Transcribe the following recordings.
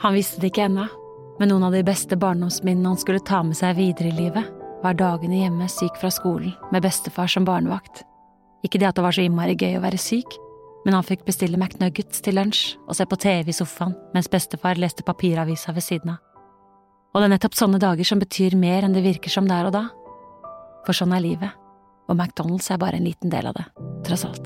Han visste det ikke ennå, men noen av de beste barndomsminnene han skulle ta med seg videre i livet, var dagene hjemme syk fra skolen med bestefar som barnevakt. Ikke det at det var så innmari gøy å være syk, men han fikk bestille McNuggets til lunsj og se på TV i sofaen mens bestefar leste papiravisa ved siden av. Og det er nettopp sånne dager som betyr mer enn det virker som der og da. For sånn er livet, og McDonald's er bare en liten del av det, tross alt.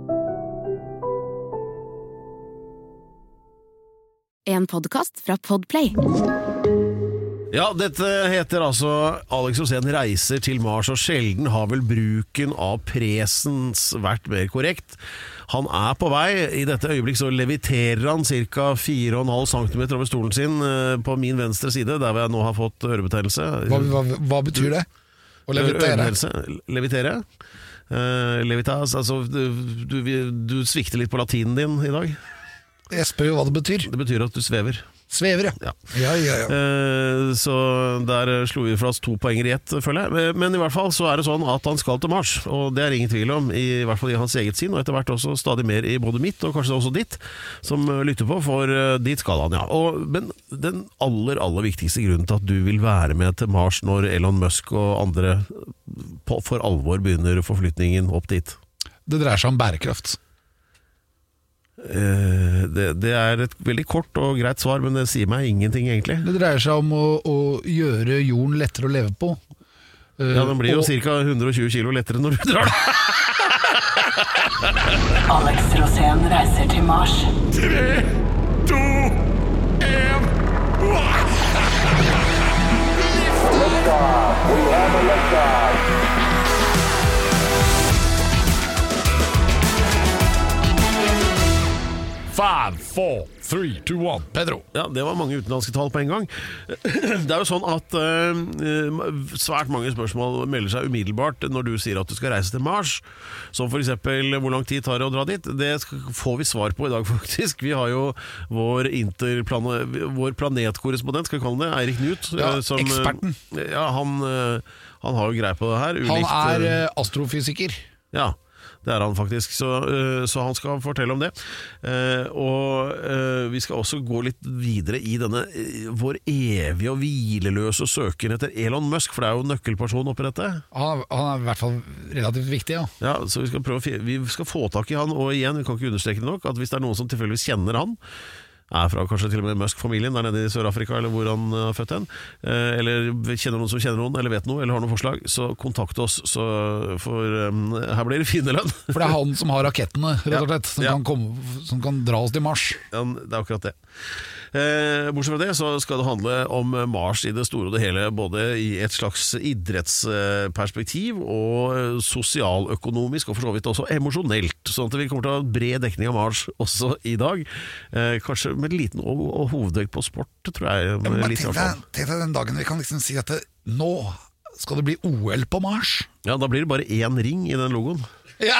En podcast fra Podplay. Ja, dette heter altså Alex Rosén reiser til Mars, og sjelden har vel bruken av presens vært mer korrekt. Han er på vei. I dette øyeblikk så leviterer han ca. 4,5 cm over stolen sin på min venstre side, der hvor jeg nå har fått ørebetennelse. Hva betyr det? Å levitere? Levitere. Levitas, altså du svikter litt på latinen din i dag. Jeg spør jo hva det betyr. Det betyr at du svever. Svever, ja. Så der slo vi fra oss 2 poenger i ett, føler jeg. Men i hvert fall så er det sånn at han skal til Mars, og det er ingen tvil om, i hvert fall i hans eget sinn, og etter hvert også stadig mer i både mitt og kanskje også ditt, som lytter på, for dit skal han, ja. Men den aller viktigste grunnen til at du vil være med til Mars når Elon Musk og andre for alvor begynner forflytningen opp dit? Det dreier seg om bærekraft. Det er et veldig kort og greit svar, men det sier meg ingenting egentlig. Det dreier seg om å gjøre jorden lettere å leve på. Ja, den blir jo ca. 120 kilo lettere når du drar det. Alex Rosén reiser til Mars. 3, 2, 1 Liftoff. We have a liftoff. 5, 4, 3, 2, 1 Pedro. Ja, det var mange utenlandske tall på en gang. Det er jo sånn at svært mange spørsmål melder seg umiddelbart når du sier at du skal reise til Mars. Som for eksempel, hvor lang tid tar det å dra dit? Det får vi svar på i dag faktisk. Vi har jo vår planetkorrespondent, skal vi kalle det, Eirik Knut. Ja, eksperten. Ja, han har jo greie på det her. Han er astrofysiker. Ja, det er han faktisk, så han skal fortelle om det. Vi skal også gå litt videre i denne vår evige og hvileløse søken etter Elon Musk, for det er jo nøkkelperson oppi dette. Han er i hvert fall relativt viktig, ja. Ja, så vi skal få tak i han, og igjen, vi kan ikke understreke det nok, at hvis det er noen som tilfeldigvis kjenner han, er fra kanskje til og med Musk-familien der nede i Sør-Afrika, eller hvor han er født hen, eller kjenner noen som kjenner noen, eller vet noe, eller har noen forslag, så kontakt oss, for her blir det fine lønn. For det er han som har rakettene, rett og slett, som kan dra oss til Mars. Ja, det er akkurat det. Bortsett fra det så skal det handle om Mars i det store og det hele, både i et slags idrettsperspektiv og sosialøkonomisk, og for så vidt også emosjonelt, sånn at vi kommer til å ha bred dekning av Mars også i dag. Kanskje med en liten og hovedvekt på sport, tror jeg. Tenk deg den dagen vi kan liksom si at nå skal det bli OL på Mars. Ja, da blir det bare 1 ring i den logoen. Ja.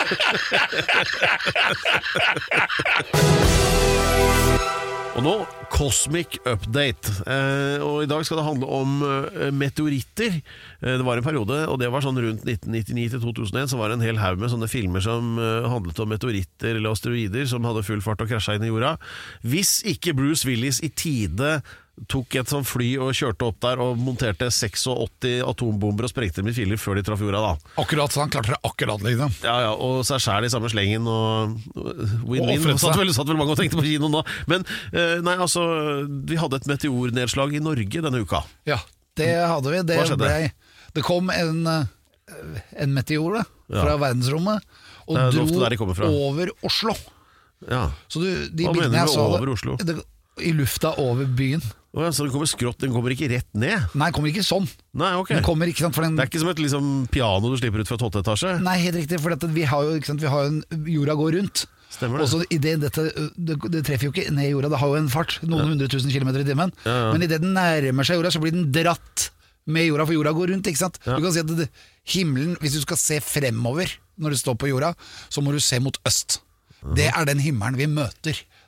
Og nå, Cosmic Update. Og i dag skal det handle om meteoritter. Det var en periode, og det var sånn rundt 1999 til 2001, så var det en hel haug med sånne filmer som handlet om meteoritter eller asteroider som hadde full fart og krasjet inn i jorda. Hvis ikke Bruce Willis i tide tok et sånt fly og kjørte opp der og monterte 86 atombomber og sprengte dem i filler før de traff jorda da. Akkurat, så han klarte det akkurat liksom. Ja, og seg selv i samme slengen og win-win. Satt vel mange og tenkte på kinoen da. Men nei, altså, vi hadde et meteornedslag i Norge denne uka. Ja, det hadde vi. Hva skjedde? Det kom en meteor fra verdensrommet og dro over Oslo. Ja. Så hva mener du over Oslo? I lufta over byen. Så den kommer skrått, den kommer ikke rett ned? Nei, den kommer ikke sånn. Nei, ok. Den kommer ikke, det er ikke som et liksom, piano du slipper ut fra 12. etasje? Nei, helt riktig, for vi har jo jorda går rundt. Stemmer det. Og så det treffer jo ikke ned i jorda, det har jo en fart, noen 100 000 kilometer i timen. Ja. Men i det den nærmer seg jorda, så blir den dratt med jorda, for jorda går rundt, ikke sant? Ja. Du kan si at himmelen, hvis du skal se fremover når du står på jorda, så må du se mot øst. Det er den himmelen vi møter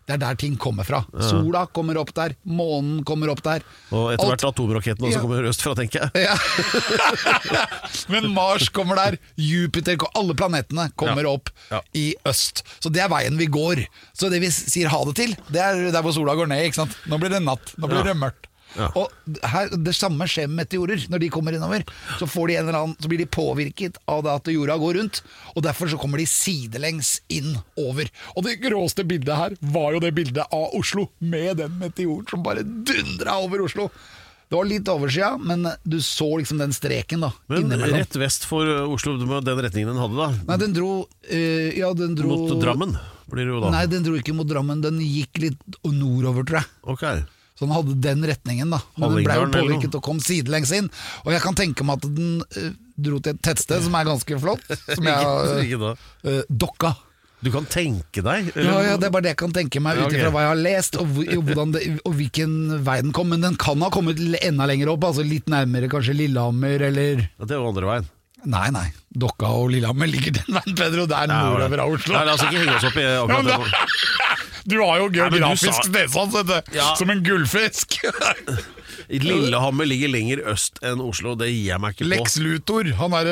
Det der ting kommer fra. Sola kommer opp der, månen kommer opp der. Og etter hvert atomraketten også kommer øst fra, tenker jeg. Ja. Men Mars kommer der, Jupiter, alle planetene kommer opp i øst. Så det veien vi går. Så det vi sier ha det til, det der hvor sola går ned, ikke sant? Nå blir det natt, nå blir det mørkt. Ja. Og her, det samme skjer med meteorer. Når de kommer innover, så får de en eller annen, så blir de påvirket av det at jorda går rundt. Og derfor så kommer de sidelengs inn over. Og det gråeste bildet her var jo det bildet av Oslo, med den meteoren som bare dundra over Oslo. Det var litt oversida, men du så liksom den streken da. Men rett vest for Oslo, den retningen den hadde da? Nei, den dro mot Drammen, blir det jo da? Nei, den dro ikke mot Drammen, den gikk litt nordover, tror jeg. Ok. Så den hadde den retningen da. Men den ble jo påvirket og kom sidelengs inn. Og jeg kan tenke meg at den dro til et tettsted som ganske flott, som Dokka. Du kan tenke deg? Ja, det bare det jeg kan tenke meg ut ifra hva jeg har lest og hvilken vei den kom. Men den kan ha kommet enda lenger opp, altså litt nærmere kanskje Lillehammer eller... Ja, det var andre veien. Nei, Dokka og Lillehammer ligger den veien, Pedro. Det nordover av Oslo. Nei, la oss ikke henge oss opp i akkurat det. Du har jo geografisk stedsans, som en gullfisk. Lillehammer ligger lenger øst enn Oslo, det gir jeg meg ikke på. Lex Luthor,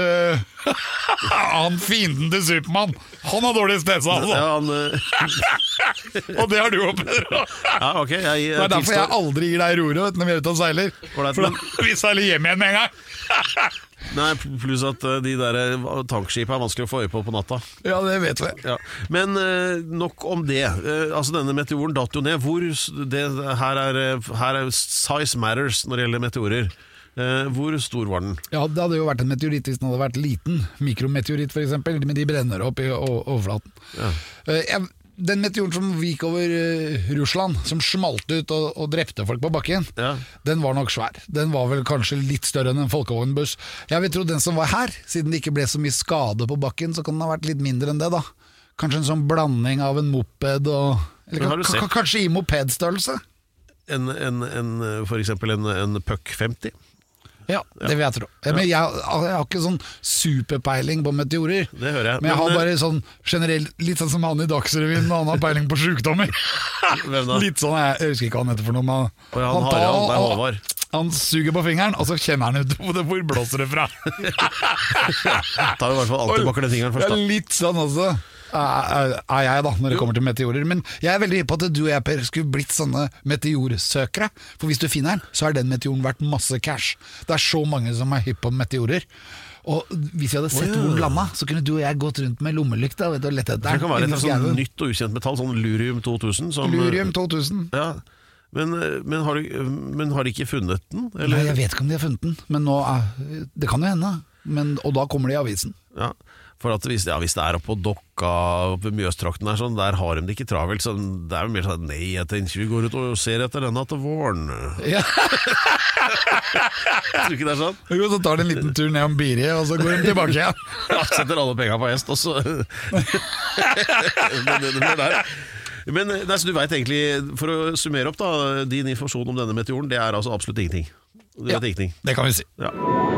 han fienden til Superman, han har dårlig stedsans. Ja, og det har du jo, Pedro. Ja, ok. Det er derfor jeg aldri gir deg roret når vi er ute og seiler. For vi seiler hjem igjen med en gang. Nei, pluss at de der tankskipene vanskelig å få øye på natta. Ja, det vet vi. Ja. Men nok om det. Altså denne meteoren datt jo ned. Her er size matters når det gjelder meteorer. Hvor stor var den? Ja, det hadde jo vært en meteoritt hvis den hadde vært liten. Mikrometeoritt for eksempel, men de brenner opp i overflaten. Ja. Den meteoren som gikk over Russland, som smalt ut og drepte folk på bakken, den var nok svær. Den var vel kanskje litt større enn en folkevognbuss. Jeg vil tro den som var her, siden det ikke ble så mye skade på bakken, så kan den ha vært litt mindre enn det da. Kanskje en sånn blanding av en moped og... Eller kanskje i mopedstørrelse. For eksempel en Puck 50? Ja, det vil jeg tro. Men jeg har ikke sånn superpeiling på meteorer. Det hører jeg. Men jeg har bare sånn generelt, litt sånn som han i Dagsrevyen, når han har peiling på sykdommer. Hvem da? Litt sånn, jeg husker ikke hva han heter for noe, men han suger på fingeren, og så kjenner han ut hvor blåser det fra. Ta i hvert fall alltid bakker den fingeren først da. Litt sånn også er jeg da, når det kommer til meteorer. Men jeg er veldig hypp på at du og jeg, Per, skulle blitt sånne meteorsøkere. For hvis du finner den, så har den meteoren vært masse cash. Det er så mange som er hypp på meteorer. Og hvis jeg hadde sett hvor den landa, så kunne du og jeg gått rundt med lommelykta og lett etter. Det kan være et sånn nytt og ukjent metall, sånn Lurium 2000 Lurium 2000. Ja. Men har de ikke funnet den? Eller? Nei, jeg vet ikke om de har funnet den. Men nå, det kan jo hende. Og da kommer det i avisen. Ja. For at hvis det er oppe på Dokka ved Mjøstrakten her, sånn, der har de det ikke travelt, så det er jo mer sånn, nei, jeg tenker vi går ut og ser etter denne til våren. Ja. Tror du ikke det er sånn? Jo, så tar de en liten tur ned om Biri, og så går de tilbake igjen. Ja, setter alle pengene på hest, og så... Men så du vet egentlig, for å summere opp da, din informasjon om denne meteoren, det er altså absolutt ingenting. Det kan vi si. Ja.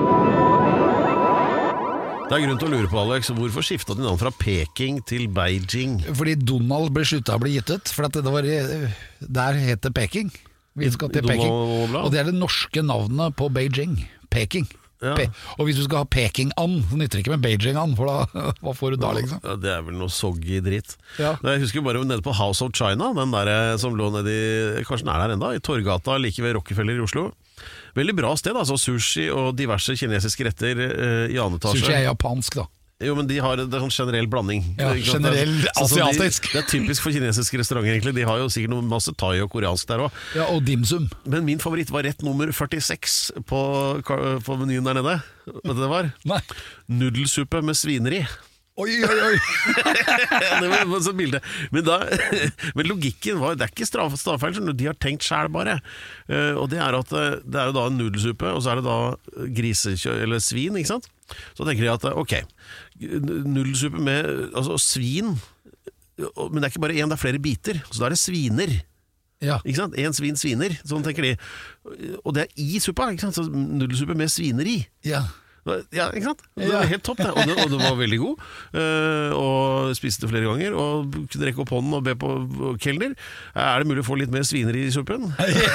Det er grunn til å lure på, Alex, hvorfor skiftet de navn fra Peking til Beijing? Fordi Donald ble sluttet å bli gitt ut, for at der heter Peking. Vi skal til Peking. Og det er det norske navnet på Beijing. Peking. Ja. Og hvis du skal ha Peking-and, så nytter det ikke med Beijing-and, for da, hva får du da liksom? Ja, det er vel noe soggy dritt. Ja. Jeg husker bare nede på House of China, den der som lå nede i, kanskje den er der enda, i Torgata, like ved Rockefeller i Oslo. Veldig bra sted, altså sushi og diverse kinesiske retter i annen etasje. Sushi er japansk da. Jo, men det er sånn generell blanding. Ja, generell asiatisk. Det er typisk for kinesiske restauranter egentlig. De har jo sikkert noe masse thai og koreansk der også. Ja, og dimsum. Men min favoritt var rett nummer 46 på menyen der nede. Vet du det var? Nei. Nudelsuppe med svineri. Oi. Det var et sånt bilde. Men logikken var, det er ikke stavfeil, de har tenkt selv bare. Og det er at det er jo da en nudelsuppe, og så er det da grisekjøtt eller svin, ikke sant? Så tenker de at ok, nudelsuppe med altså svin, men det er ikke bare en, det er flere biter, så da er det sviner. Ja. Ikke sant? En sviner, sånn tenker de. Og det er i suppa, ikke sant? Så nudelsuppe med sviner i. Ja. Ja, ikke sant? Det var helt topp det. Og det var veldig god. Og spiste flere ganger. Og kunne rekke opp hånden og be på kelner. Er det mulig å få litt mer sviner i suppen?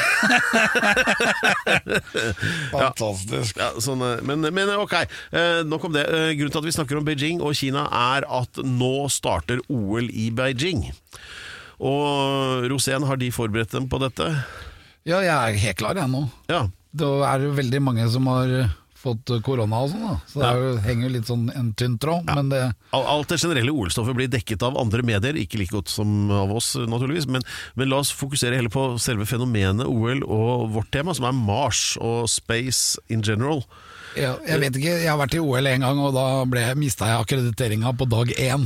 Fantastisk. Ja, sånn, men ok, nok om det. Grunnen til at vi snakker om Beijing og Kina er at nå starter OL i Beijing. Og Rosén, har de forberedt dem på dette? Ja, jeg er helt klar jeg nå. Ja. Det er jo veldig mange som har fått korona og sånn da. Så det henger jo litt sånn en tynn tråd, men det... Alt det generelle OL-stoffet blir dekket av andre medier, ikke like godt som av oss naturligvis, men la oss fokusere heller på selve fenomenet OL og vårt tema, som er Mars og space in general. Ja, jeg vet ikke, jeg har vært i OL en gang, og da mistet jeg akkrediteringen på dag 1.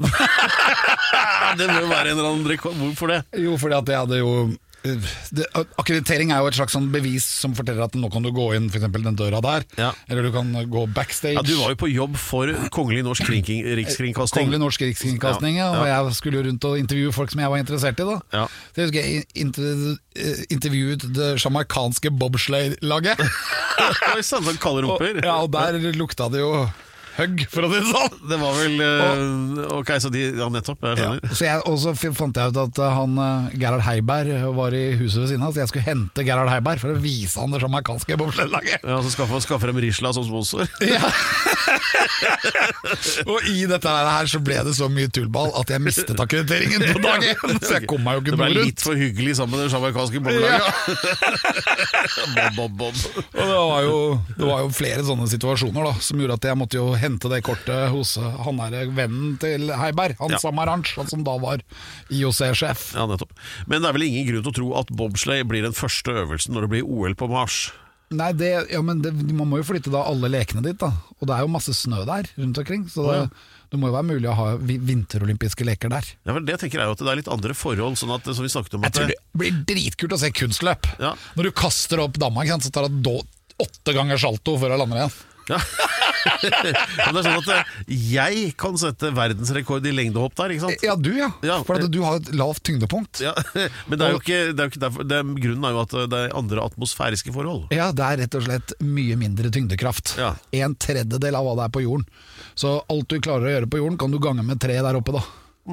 Det må jo være en eller annen rekord. Hvorfor det? Jo, fordi at jeg hadde jo... akkreditering er jo et slags sånn bevis som forteller at nå kan du gå inn for eksempel den døra der, eller du kan gå backstage. Ja, du var jo på jobb for Kongelig Norsk Rikskringkasting. Kongelig Norsk Rikskringkasting, og jeg skulle jo rundt og intervjue folk som jeg var interessert i da. Så jeg husker jeg intervjuet det jamaikanske bobsleigh-laget. Oi, sånn kalle rumper. Ja, og der lukta det jo høgg, for å si det sånn. Det var vel ok, så de, nettopp, jeg skjønner. Og så fant jeg ut at han Gerhard Heiberg var i huset ved siden av, så jeg skulle hente Gerhard Heiberg for å vise han det jamaikanske bobsleigh-laget. Ja, så skaffe frem Risla som sponsor. Ja. Og i dette her så ble det så mye tullball at jeg mistet akkrediteringen på dagen, så jeg kom meg jo ikke noe rundt. Det ble litt for hyggelig sammen med det jamaikanske boblaget. Bob. Og det var jo flere sånne situasjoner da, som gjorde at jeg måtte jo hente det kortet hos han der vennen til Heiberg, han Samaranch, han som da var IOC-sjef. Ja, nettopp. Men det er vel ingen grunn til å tro at bobsleigh blir den første øvelsen når det blir OL på Mars? Nei, men man må jo flytte da alle lekene dit da, og det er jo masse snø der rundt omkring, så det må jo være mulig å ha vinterolympiske leker der. Ja, vel, det tenker jeg jo at det er litt andre forhold, sånn at, som vi snakket om at jeg tror det blir dritkult å se kunstløp. Når du kaster opp damma, så tar det 8 ganger salto før jeg lander igjen. Ja. Men det er sånn at jeg kan sette verdensrekord i lengdehopp der, ikke sant? Ja, for at du har et lavt tyngdepunkt. Ja, men det er jo ikke derfor. Grunnen er jo at det er andre atmosfæriske forhold. Ja, det er rett og slett mye mindre tyngdekraft. 1/3 av hva det er på jorden. Så alt du klarer å gjøre på jorden kan du gange med 3 der oppe da.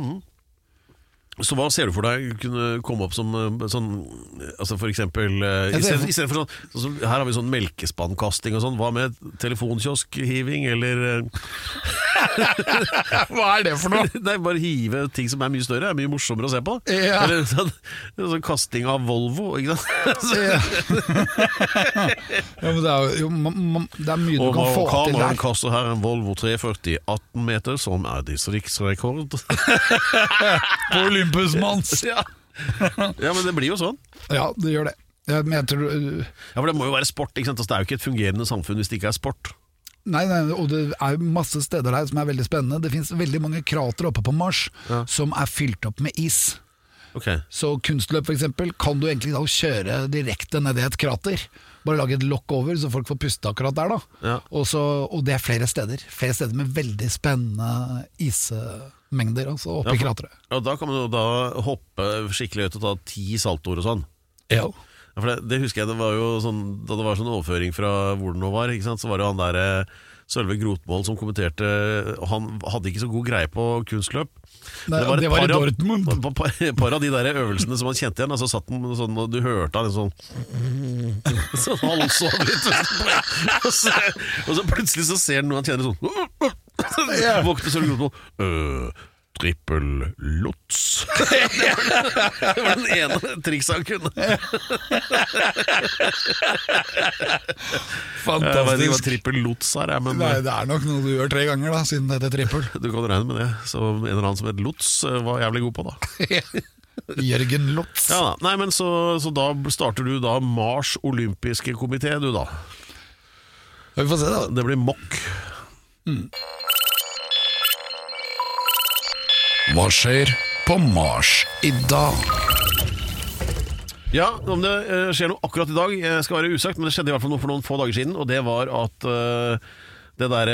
Så hva ser du for deg kunne komme opp som sånn, altså for eksempel i stedet for sånn, her har vi sånn melkespannkasting og sånn, hva med telefonkiosk-hiving eller hva er det for noe? Nei, bare hive ting som er mye større, er mye morsommere å se på. Eller sånn kasting av Volvo, ikke sant? Men det er jo det er mye du kan få til der. Og kaster her en Volvo 340 18 meter som er distriktsrekord på Olympusmanns. Ja, men det blir jo sånn. Ja, det gjør det. Men jeg tror... Ja, for det må jo være sport, ikke sant? Altså, det er jo ikke et fungerende samfunn hvis det ikke er sport. Nei, og det er masse steder der som er veldig spennende. Det finnes veldig mange krater oppe på Mars som er fylt opp med is. Så kunstløp for eksempel kan du egentlig da kjøre direkte ned i et krater. Bare lage et lokk over så folk får puste akkurat der da. Og det er flere steder med veldig spennende ismengder altså, oppe i krateret. Og da kan man jo da hoppe skikkelig ut og ta 10 saltoer og sånn. Ja. For det husker jeg, det var jo sånn, da det var sånn overføring fra hvor det nå var, ikke sant? Så var det han der Sølve Grotmål som kommenterte, og han hadde ikke så god greie på kunstløp. Nei, det var i Dortmund. Et par av de der øvelsene som han kjente igjen, altså satt han sånn, og du hørte han sånn sånn halvsov litt, og så plutselig så ser han noe han kjenner sånn våkner Sølve Grotmål trippellots. Det var den ene trikset han kunne. Fantastisk. Jeg vet ikke hva trippellots er, men... Nei, det er nok noe du gjør 3 ganger da, siden det heter trippel. Du kan regne med det. Så en eller annen som heter Lots var jævlig god på da. Jørgen Lots. Ja, nei, men så da starter du da Mars olympiske komité, du da. Ja, vi får se da. Det blir mokk. Hva skjer på Mars i dag? Ja, om det skjer noe akkurat i dag skal være usagt, men det skjedde i hvert fall noe for noen få dager siden, og det var at det der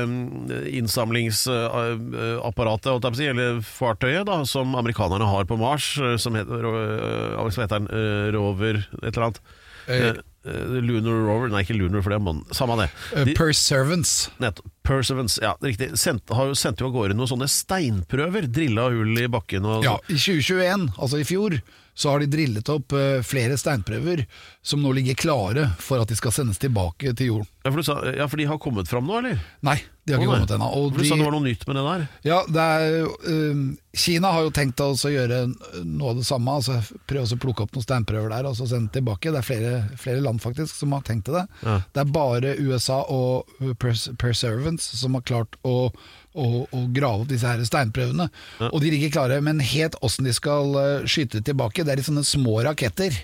innsamlingsapparatet, eller fartøyet da, som amerikanerne har på Mars, som heter den, Rover et eller annet. Lunar Rover, nei ikke Lunar, for det samme det. Perseverance. Perseverance, ja, riktig. Sendte jo av gårde noen sånne steinprøver, drillet hull i bakken. Ja, i 2021, altså i fjor, så har de drillet opp flere steinprøver som nå ligger klare for at de skal sendes tilbake til jorden. Ja, for de har kommet fram nå, eller? Nei, de har ikke kommet ennå. For du sa det var noe nytt med det der? Ja, Kina har jo tenkt å gjøre noe av det samme, altså prøve å plukke opp noen steinprøver der og så sende tilbake. Det er flere land faktisk som har tenkt til det. Ja. Det er bare USA og Perseverance som har klart å grave opp disse her steinprøvene. Ja. Og de ligger klare, men helt hvordan de skal skyte tilbake, det er i sånne små raketter.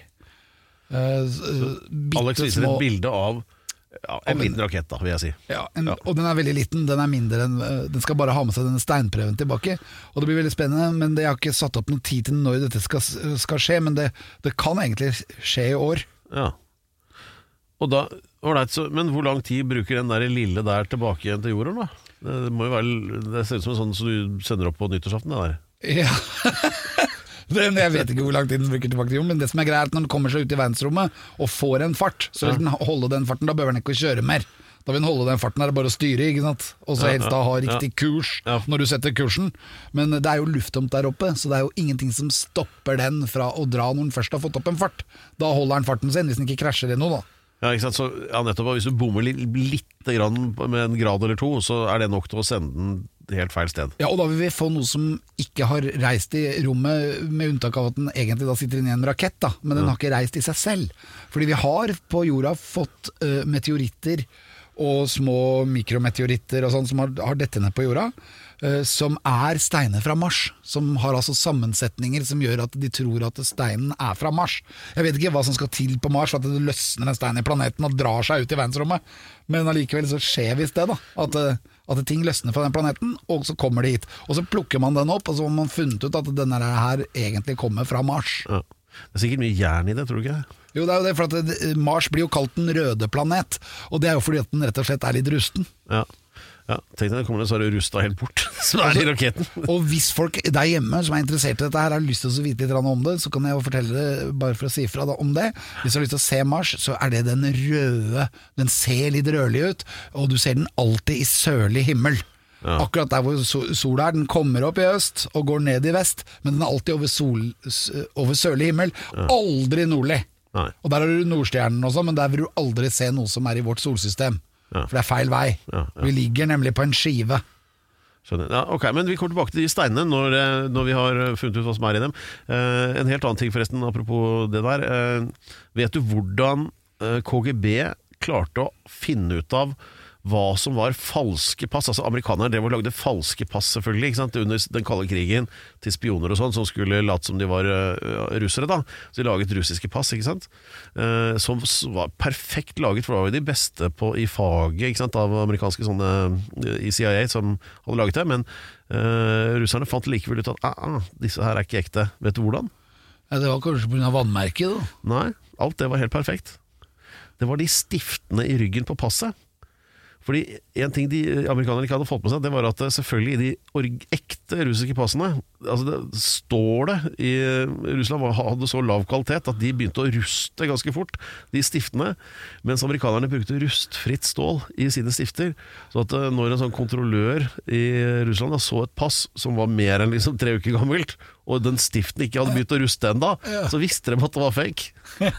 Alex viser et bilde av en liten rakett da, vil jeg si. Ja, og den er veldig liten, den er mindre enn, den skal bare ha med seg denne steinprøven tilbake, og det blir veldig spennende, men jeg har ikke satt opp noen tid til når dette skal skje, men det kan egentlig skje i år. Ja. Og da, men hvor lang tid bruker den der lille der tilbake igjen til jorden da? Det må jo være, det ser ut som sånn så du sender opp på nyttårsaften det der. Ja. Jeg vet ikke hvor lang tid den bruker tilbake til jorden, men det som er greit er at når den kommer seg ut i verdensrommet og får en fart, så vil den holde den farten, da behøver den ikke å kjøre mer. Da vil den holde den farten, det er bare å styre, ikke sant? Og så helst da ha riktig kurs når du setter kursen. Men det er jo lufttomt der oppe, så det er jo ingenting som stopper den fra å dra når den først har fått opp en fart. Da holder den farten sin, hvis den ikke krasjer i noe da. Ja, ikke sant? Så, nettopp, hvis du bommer litt grann med en grad eller to, så er det nok til å sende den helt feil sted. Ja, og da vil vi få noe som ikke har reist i rommet, med unntak av at den egentlig da sitter inne i en rakett da, men den har ikke reist i seg selv. Fordi vi har på jorda fått meteoritter og små mikrometeoritter og sånn som har dette ned på jorda, som er steiner fra Mars, som har altså sammensetninger som gjør at de tror at steinen er fra Mars. Jeg vet ikke hva som skal til på Mars for at det løsner en stein i planeten og drar seg ut i verdensrommet, men allikevel så skjer visst det da, at ting løsner fra den planeten, og så kommer det hit. Og så plukker man den opp, og så har man funnet ut at denne her egentlig kommer fra Mars. Ja. Det er sikkert mye jern i det, tror du ikke det? Jo, det er jo det, for at Mars blir jo kalt den røde planet, og det er jo fordi at den rett og slett er litt rusten. Ja. Ja, tenk deg, det kommer så har det rustet helt bort som er i raketten. Og hvis folk der hjemme som er interessert i dette her har lyst til å vite litt om det, så kan jeg jo fortelle det bare for å si fra om det. Hvis du har lyst til å se Mars, så er det den røde, den ser litt rødlig ut, og du ser den alltid i sørlig himmel. Ja. Akkurat der hvor sola er, den kommer opp i øst og går ned i vest, men den er alltid over sørlig himmel, aldri nordlig. Nei. Og der har du Nordstjernen også, men der vil du aldri se noe som er i vårt solsystem. Ja. For det er feil vei. Vi ligger nemlig på en skive. Skjønner. Ja, ok, men vi kommer tilbake til de steinene når vi har funnet ut hva som er i dem. En helt annen ting forresten, apropos det der. Vet du hvordan KGB klarte å finne ut av hva som var falske pass? Altså amerikanerne drev og lagde falske pass selvfølgelig, ikke sant? Under den kalde krigen til spioner og sånn, som skulle late som de var russere da. Så de laget russiske pass, ikke sant? Som var perfekt laget, for det var jo de beste i faget, ikke sant? Av amerikanske sånne i CIA som hadde laget det, men russerne fant likevel ut at disse her er ikke ekte. Vet du hvordan? Ja, det var kanskje på grunn av vannmerket da? Nei, alt det var helt perfekt. Det var de stiftene i ryggen på passet. Fordi en ting de amerikanerne ikke hadde fått med seg, det var at selvfølgelig i de ekte russiske passene, altså det står det i Russland hadde så lav kvalitet at de begynte å ruste ganske fort, de stiftene, mens amerikanerne brukte rustfritt stål i sine stifter, så at når en sånn kontrollør i Russland så et pass som var mer enn liksom 3 uker gammelt, og den stiften ikke hadde begynt å ruste enda, så visste de at det var fake.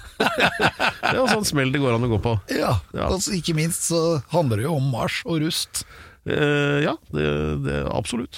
Det var sånn smell det går an å gå på. Ja. Altså, ikke minst så handler det jo om Mars og rust. Ja, det absolutt.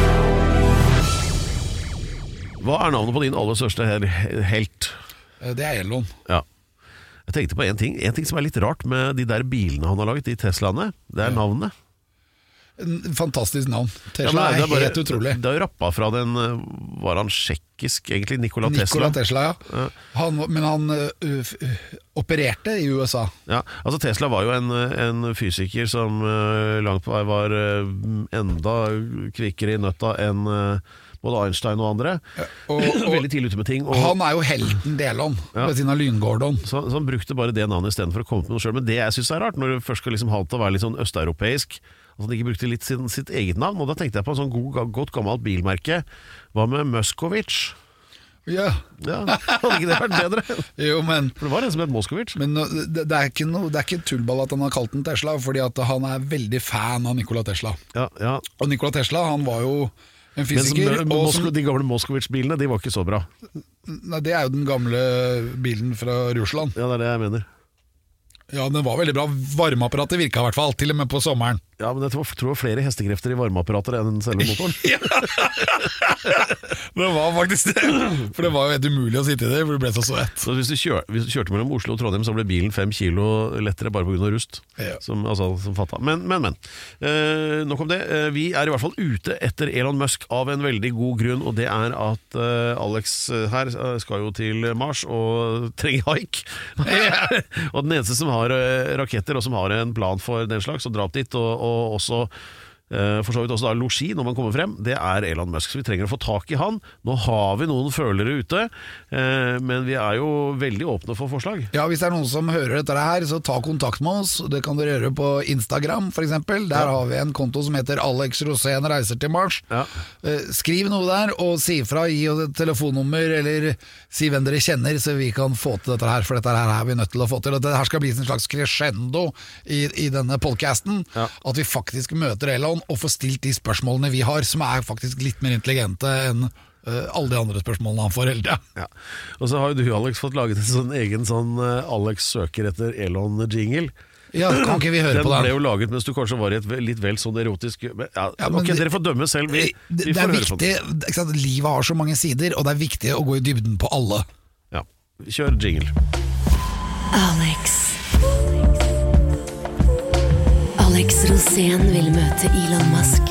Hva er navnet på din aller største helt? Det er Elon. Ja. Jeg tenkte på en ting som er litt rart med de der bilene han har laget, de Teslaene, det er navnet. Fantastisk navn. Tesla er helt utrolig. Det er jo rappa fra den, var han tsjekkisk egentlig, Nikola Tesla. Nikola Tesla, ja. Men han opererte i USA. Ja, altså Tesla var jo en fysiker som langt på vei var enda kvikkere i nøtta enn både Einstein og andre. Og veldig tidlig ute med ting. Og han er jo helten Delon, ved siden av Lyngårdon. Så han brukte bare det navnet i stedet for å komme med noe selv. Men det jeg synes er rart, når du først skal liksom ha det til å være litt sånn østeuropeisk, altså han ikke brukte litt sitt eget navn, og da tenkte jeg på en sånn godt gammelt bilmerke. Hva med Muskovic? Ja. Ja, hadde ikke det vært bedre? Jo, men For det var en som het Moskowitz. Men det er ikke tullball at han har kalt den Tesla, fordi at han er veldig fan av Nikola Tesla. Ja. Og Nikola Tesla, han var jo en fysiker. De gamle Moskowitz-bilene, de var ikke så bra. Nei, det er jo den gamle bilen fra Russland. Ja, det er det jeg mener. Ja, den var veldig bra. Varmeapparatet virka i hvert fall, til og med på sommeren. Ja, men jeg tror det var flere hestekrefter i varmeapparater enn selve motoren. Det var faktisk det. For det var jo helt umulig å sitte i det, for det ble så svett. Så hvis du kjørte mellom Oslo og Trondheim, så ble bilen 5 kilo lettere bare på grunn av rust. Ja. Som fattet. Men. Nok om det. Vi er i hvert fall ute etter Elon Musk av en veldig god grunn, og det er at Alex her skal jo til Mars og trenger haik. Og den eneste som har raketter og som har en plan for den slags, og dra opp dit og også for så vidt også da losji når man kommer frem, det er Elon Musk, så vi trenger å få tak i han. Nå har vi noen følere ute, men vi er jo veldig åpne for forslag. Ja, hvis det er noen som hører dette her, så ta kontakt med oss. Det kan dere gjøre på Instagram for eksempel. Der har vi en konto som heter Alex Rosén reiser til Mars. Ja. Skriv noe der og si fra, gi oss et telefonnummer eller si hvem dere kjenner, så vi kan få til dette her, for dette her er vi nødt til å få til. Dette her skal bli en slags crescendo i denne podcasten, at vi faktisk møter Elon og få stilt de spørsmålene vi har, som er faktisk litt mer intelligente enn alle de andre spørsmålene han får hele tiden. Ja. Og så har jo du, Alex, fått laget en egen Alex søker etter Elon-jingle. Ja, kan ikke vi høre på den? Den ble jo laget mens du kanskje var i et litt vel sånn erotisk... Ok, dere får dømme selv. Vi det får er høre viktig, på den. Livet har så mange sider, og det er viktig å gå i dybden på alle. Ja, kjør jingle. Alex Rosén vil møte Elon Musk.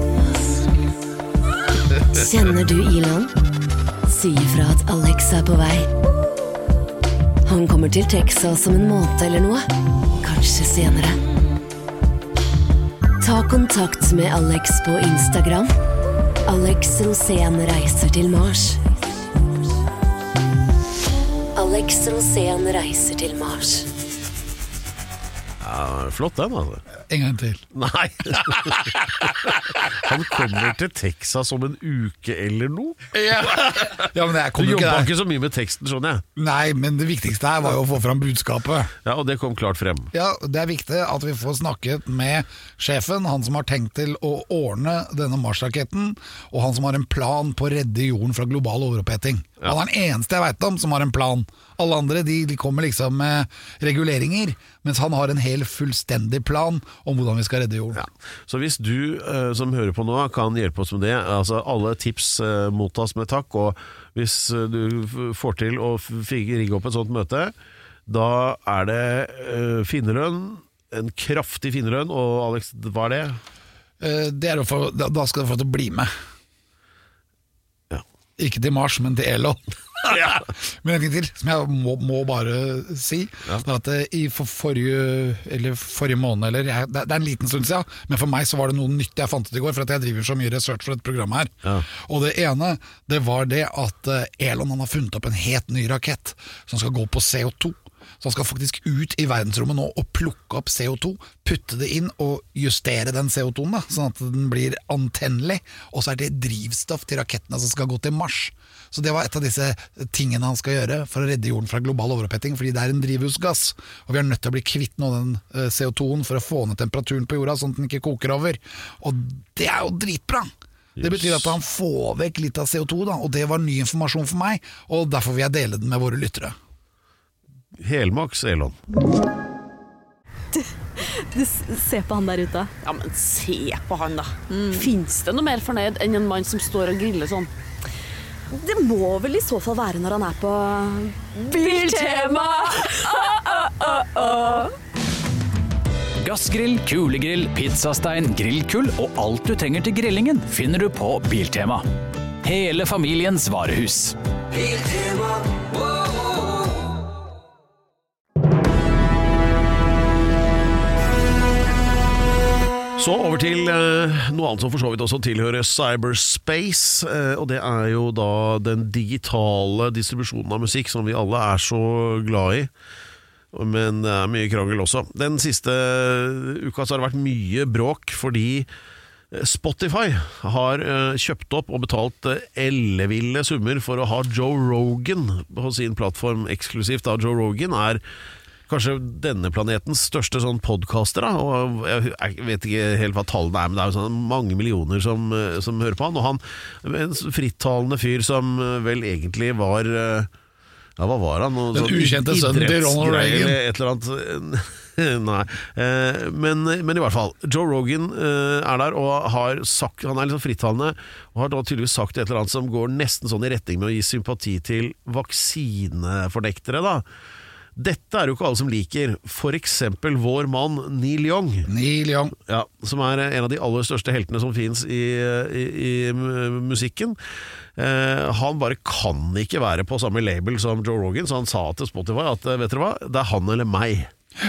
Kjenner du Elon? Si ifra at Alex er på vei. Han kommer til Texas om en måned eller noe. Kanskje senere. Ta kontakt med Alex på Instagram. Alex Rosén reiser til Mars. Alex Rosén reiser til Mars. Ja, flott den, altså. En gang til. Nei. Han kommer til Texas om en uke eller noe. Ja, men jeg du jobber ikke så mye med teksten, skjønner jeg. Nei, men det viktigste her var jo å få fram budskapet. Ja, og det kom klart frem. Ja, det er viktig at vi får snakket med sjefen, han som har tenkt til å ordne denne Mars-raketten, og han som har en plan på å redde jorden fra global overoppheting. Han er den eneste jeg vet om som har en plan. Alle andre de kommer liksom med reguleringer, mens han har en hel fullstendig plan om hvordan vi skal redde jorden. Ja. Så hvis du som hører på nå kan hjelpe oss med det, altså alle tips mottas med takk, og hvis du får til å rigge opp et sånt møte, da er det finnerlønn, en kraftig finnerlønn, og Alex, hva er det? Da skal du få til å bli med. Ikke til Mars, men til Elon. Ja. Men en ting til som jeg må bare si, er at i forrige måned, det er en liten stund siden, men for meg så var det noe nytt jeg fant ut i går, for at jeg driver så mye research for dette programmet her. Ja. Og det ene, det var det at Elon han har funnet opp en helt ny rakett som skal gå på CO2. Så han skal faktisk ut i verdensrommet nå og plukke opp CO2, putte det inn og justere den CO2-en, sånn at den blir antennelig, og så er det drivstoff til rakettene som skal gå til Mars. Så det var et av disse tingene han skal gjøre for å redde jorden fra global overoppheting, fordi det er en drivhusgass, og vi er nødt til å bli kvitt noe av den CO2-en for å få ned temperaturen på jorda, sånn at den ikke koker over. Og det er jo dritbra! Det betyr at han får vekk litt av CO2, og det var ny informasjon for meg, og derfor vil jeg dele den med våre lyttere. Helmaks, Elon. Du se på han der ute. Ja, men se på han da. Finnes det noe mer fornøyd enn en mann som står og griller sånn? Det må vel i så fall være når han er på Biltema! Gassgrill, kulegrill, pizzastein, grillkull og alt du trenger til grillingen finner du på Biltema. Hele familiens varehus. Biltema, Så over til noe annet som for så vidt også tilhører cyberspace, og det er jo da den digitale distribusjonen av musikk som vi alle er så glad i, men det er mye krangel også. Den siste uka så har det vært mye bråk fordi Spotify har kjøpt opp og betalt elleville summer for å ha Joe Rogan på sin plattform eksklusivt. Joe Rogan er kanskje denne planetens største sånn podcaster, og jeg vet ikke helt hva tallene men det er jo sånn mange millioner som hører på han, og han en frittalende fyr som vel egentlig var hva var han? Den ukjente sønnen til Ronald Reagan. Et eller annet Nei, men i hvert fall Joe Rogan er der og har sagt, han er liksom frittalende og har da tydeligvis sagt et eller annet som går nesten sånn i retning med å gi sympati til vaksinefordektere da. Dette er jo ikke alle som liker. For eksempel vår mann Neil Young, ja, som er en av de aller største heltene som finnes i musikken. Han bare kan ikke være på samme label som Joe Rogan, så han sa til Spotify at vet dere hva, det er han eller meg.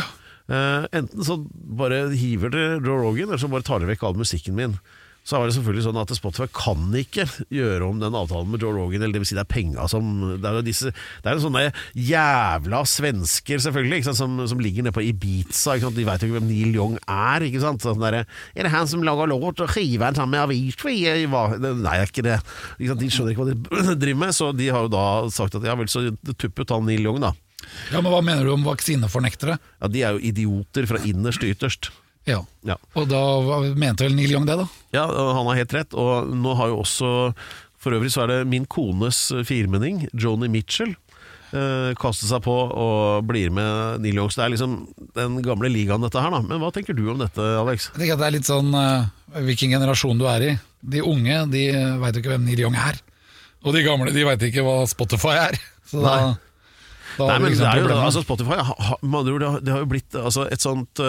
Enten så bare hiver dere Joe Rogan, eller så bare tar dere vekk all musikken min. Så er det selvfølgelig sånn at Spotify kan ikke gjøre om den avtalen med Joe Rogan, eller det vil si det er penger som det er en sånne jævla svensker selvfølgelig, ikke sant, som ligger nede på Ibiza, ikke sant? De vet jo ikke hvem Neil Young er, ikke sant? Sånn der, er det han som lager låt og skiver en sammen med Avicii? Nei, ikke det, ikke sant? De skjønner ikke hva de driver med, så de har jo da sagt at ja vel, så tuppet han Neil Young da. Ja, men hva mener du om vaksinefornektere? Ja, de er jo idioter fra innerst til ytterst. Ja, og da mente vel Neil Young det da? Ja, han har helt rett, og nå har jo også, for øvrig så er det min kones firmenning, Joni Mitchell, kastet seg på og blir med Neil Young. Så det er liksom den gamle ligaen dette her da. Men hva tenker du om dette, Alex? Jeg tenker at det er litt sånn hvilken generasjon du er i. De unge, de vet jo ikke hvem Neil Young er. Og de gamle, de vet ikke hva Spotify er. Så da Nei, men det er jo altså Spotify det har jo blitt altså, et sånt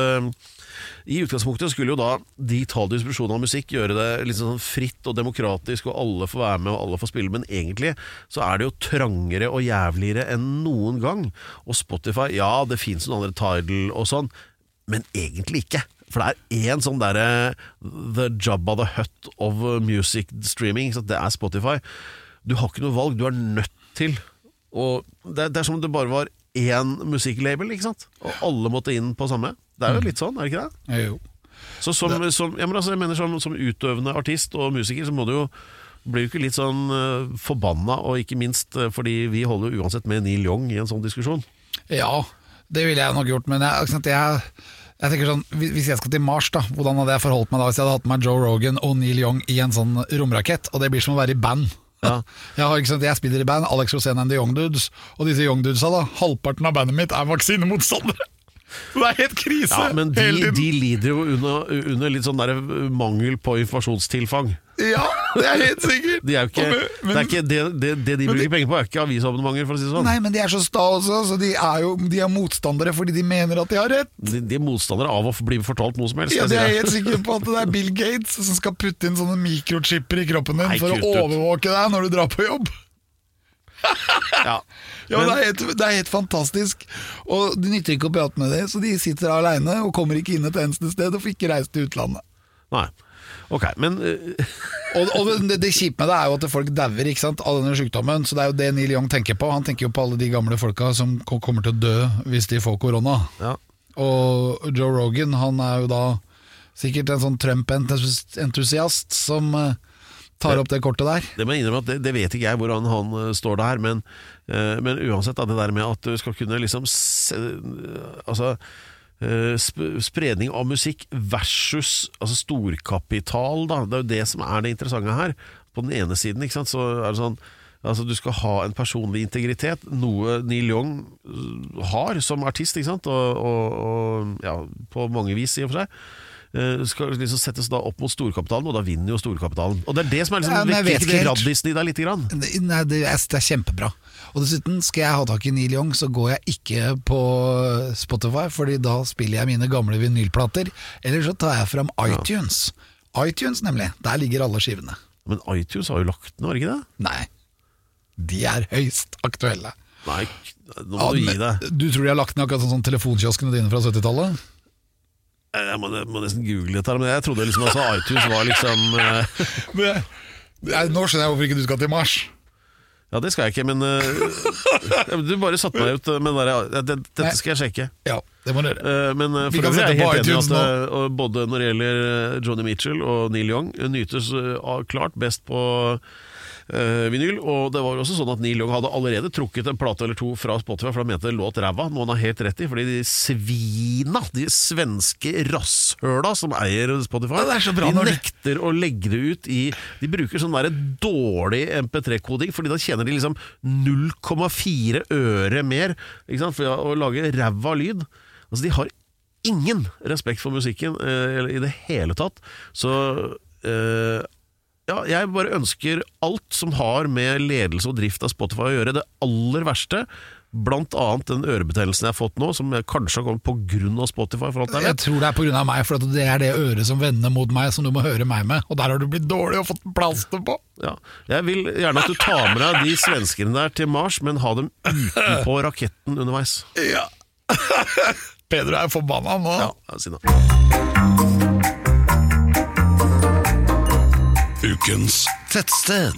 i utgangspunktet skulle jo da digital distribusjon av musikk gjøre det litt sånn fritt og demokratisk, og alle får være med og alle får spille, men egentlig så er det jo trangere og jævligere enn noen gang. Og Spotify, ja, det finnes noen andre Tidal og sånn, men egentlig ikke. For det er en sånn der the Jabba the Hutt of music streaming, så det er Spotify. Du har ikke noe valg, du er nødt til. Og det er som om det bare var én musikklabel, ikke sant? Og alle måtte inn på samme. Det er jo litt sånn, er det ikke det? Jo. Så jeg mener som utøvende artist og musiker, så må du jo bli ikke litt sånn forbanna, og ikke minst fordi vi holder jo uansett med Neil Young i en sånn diskusjon. Ja, det ville jeg nok gjort, men jeg tenker sånn, hvis jeg skal til Mars da, hvordan hadde jeg forholdt meg da hvis jeg hadde hatt med Joe Rogan og Neil Young i en sånn romrakett, og det blir som å være i band. Ja. Jeg spiller i band, Alex Rosén and the Young Dudes, og disse Young Dudesa da, halvparten av bandet mitt er vaksinemotstandere. Det er helt krise. Ja, men de lider jo under litt sånn der mangel på informasjonstilfang. Ja, det er helt sikkert. Det de bruker penger på er ikke avisabonnementer, for å si det sånn. Nei, men de er så sta også, så de er motstandere fordi de mener at de har rett. De er motstandere av å bli fortalt noe som helst. Ja, de er helt sikre på at det er Bill Gates som skal putte inn sånne mikrochipper i kroppen din for å overvåke deg når du drar på jobb. Ja, det er helt fantastisk. Og det nytter ikke å prate med det, så de sitter alene og kommer ikke inn et eneste sted og får ikke reise til utlandet. Nei, ok, men Og det kjipe med det er jo at folk dauer, ikke sant, av denne sykdommen. Så det er jo det Neil Young tenker på. Han tenker jo på alle de gamle folka som kommer til å dø hvis de får korona. Ja. Og Joe Rogan, han er jo da sikkert en sånn Trump-entusiast som tar opp det kortet der. Det må jeg innrømme at det vet ikke jeg hvordan han står der, men uansett da, det der med at du skal kunne liksom spredning av musikk versus storkapital da, det er jo det som er det interessante her. På den ene siden, ikke sant, så er det sånn du skal ha en personlig integritet, noe Neil Young har som artist, ikke sant, og ja, på mange vis i og for seg. Skal liksom settes da opp mot storkapitalen, og da vinner jo storkapitalen. Og det er det som er liksom vekker raddisen i deg litt grann. Nei, det er kjempebra. Og dessuten, skal jeg ha tak i Neil Young, så går jeg ikke på Spotify, fordi da spiller jeg mine gamle vinylplater. Eller så tar jeg frem iTunes. iTunes nemlig, der ligger alle skivene. Men iTunes har jo lagt den, var det ikke det? Nei, de er høyst aktuelle. Nei, nå må du gi deg. Du tror de har lagt den akkurat sånn telefonkioskene dine fra 70-tallet? Jeg må nesten google dette, men jeg trodde liksom iTunes var liksom Nå skjønner jeg hvorfor ikke du skal til Mars. Ja, det skal jeg ikke, men du bare satte meg ut med dette skal jeg sjekke. Ja, det må dere. Men for øvrig er jeg helt enig i at både når det gjelder Joni Mitchell og Neil Young nytes klart best på vinyl, og det var også sånn at Neil Young hadde allerede trukket en plate eller to fra Spotify, for han mente det låt ræva, noe han har helt rett i, fordi de svenske rasshøla som eier Spotify, de nekter å legge det ut de bruker sånn der dårlig MP3-koding, fordi da tjener de liksom 0,4 øre mer, ikke sant, for å lage ræva lyd. Altså de har ingen respekt for musikken i det hele tatt, så ja, jeg bare ønsker alt som har med ledelse og drift av Spotify å gjøre, det aller verste, blant annet den ørebetennelsen jeg har fått nå, som kanskje har kommet på grunn av Spotify. For alt jeg tror det er på grunn av meg, for det er det øret som vender mot meg, som du må høre meg med, og der har du blitt dårlig og fått plaster på. Ja, jeg vil gjerne at du tar med deg de svenskene der til Mars, men ha dem utenpå raketten underveis. Ja. Pedro er forbanna nå. Ja, si det. Ukens tettsted.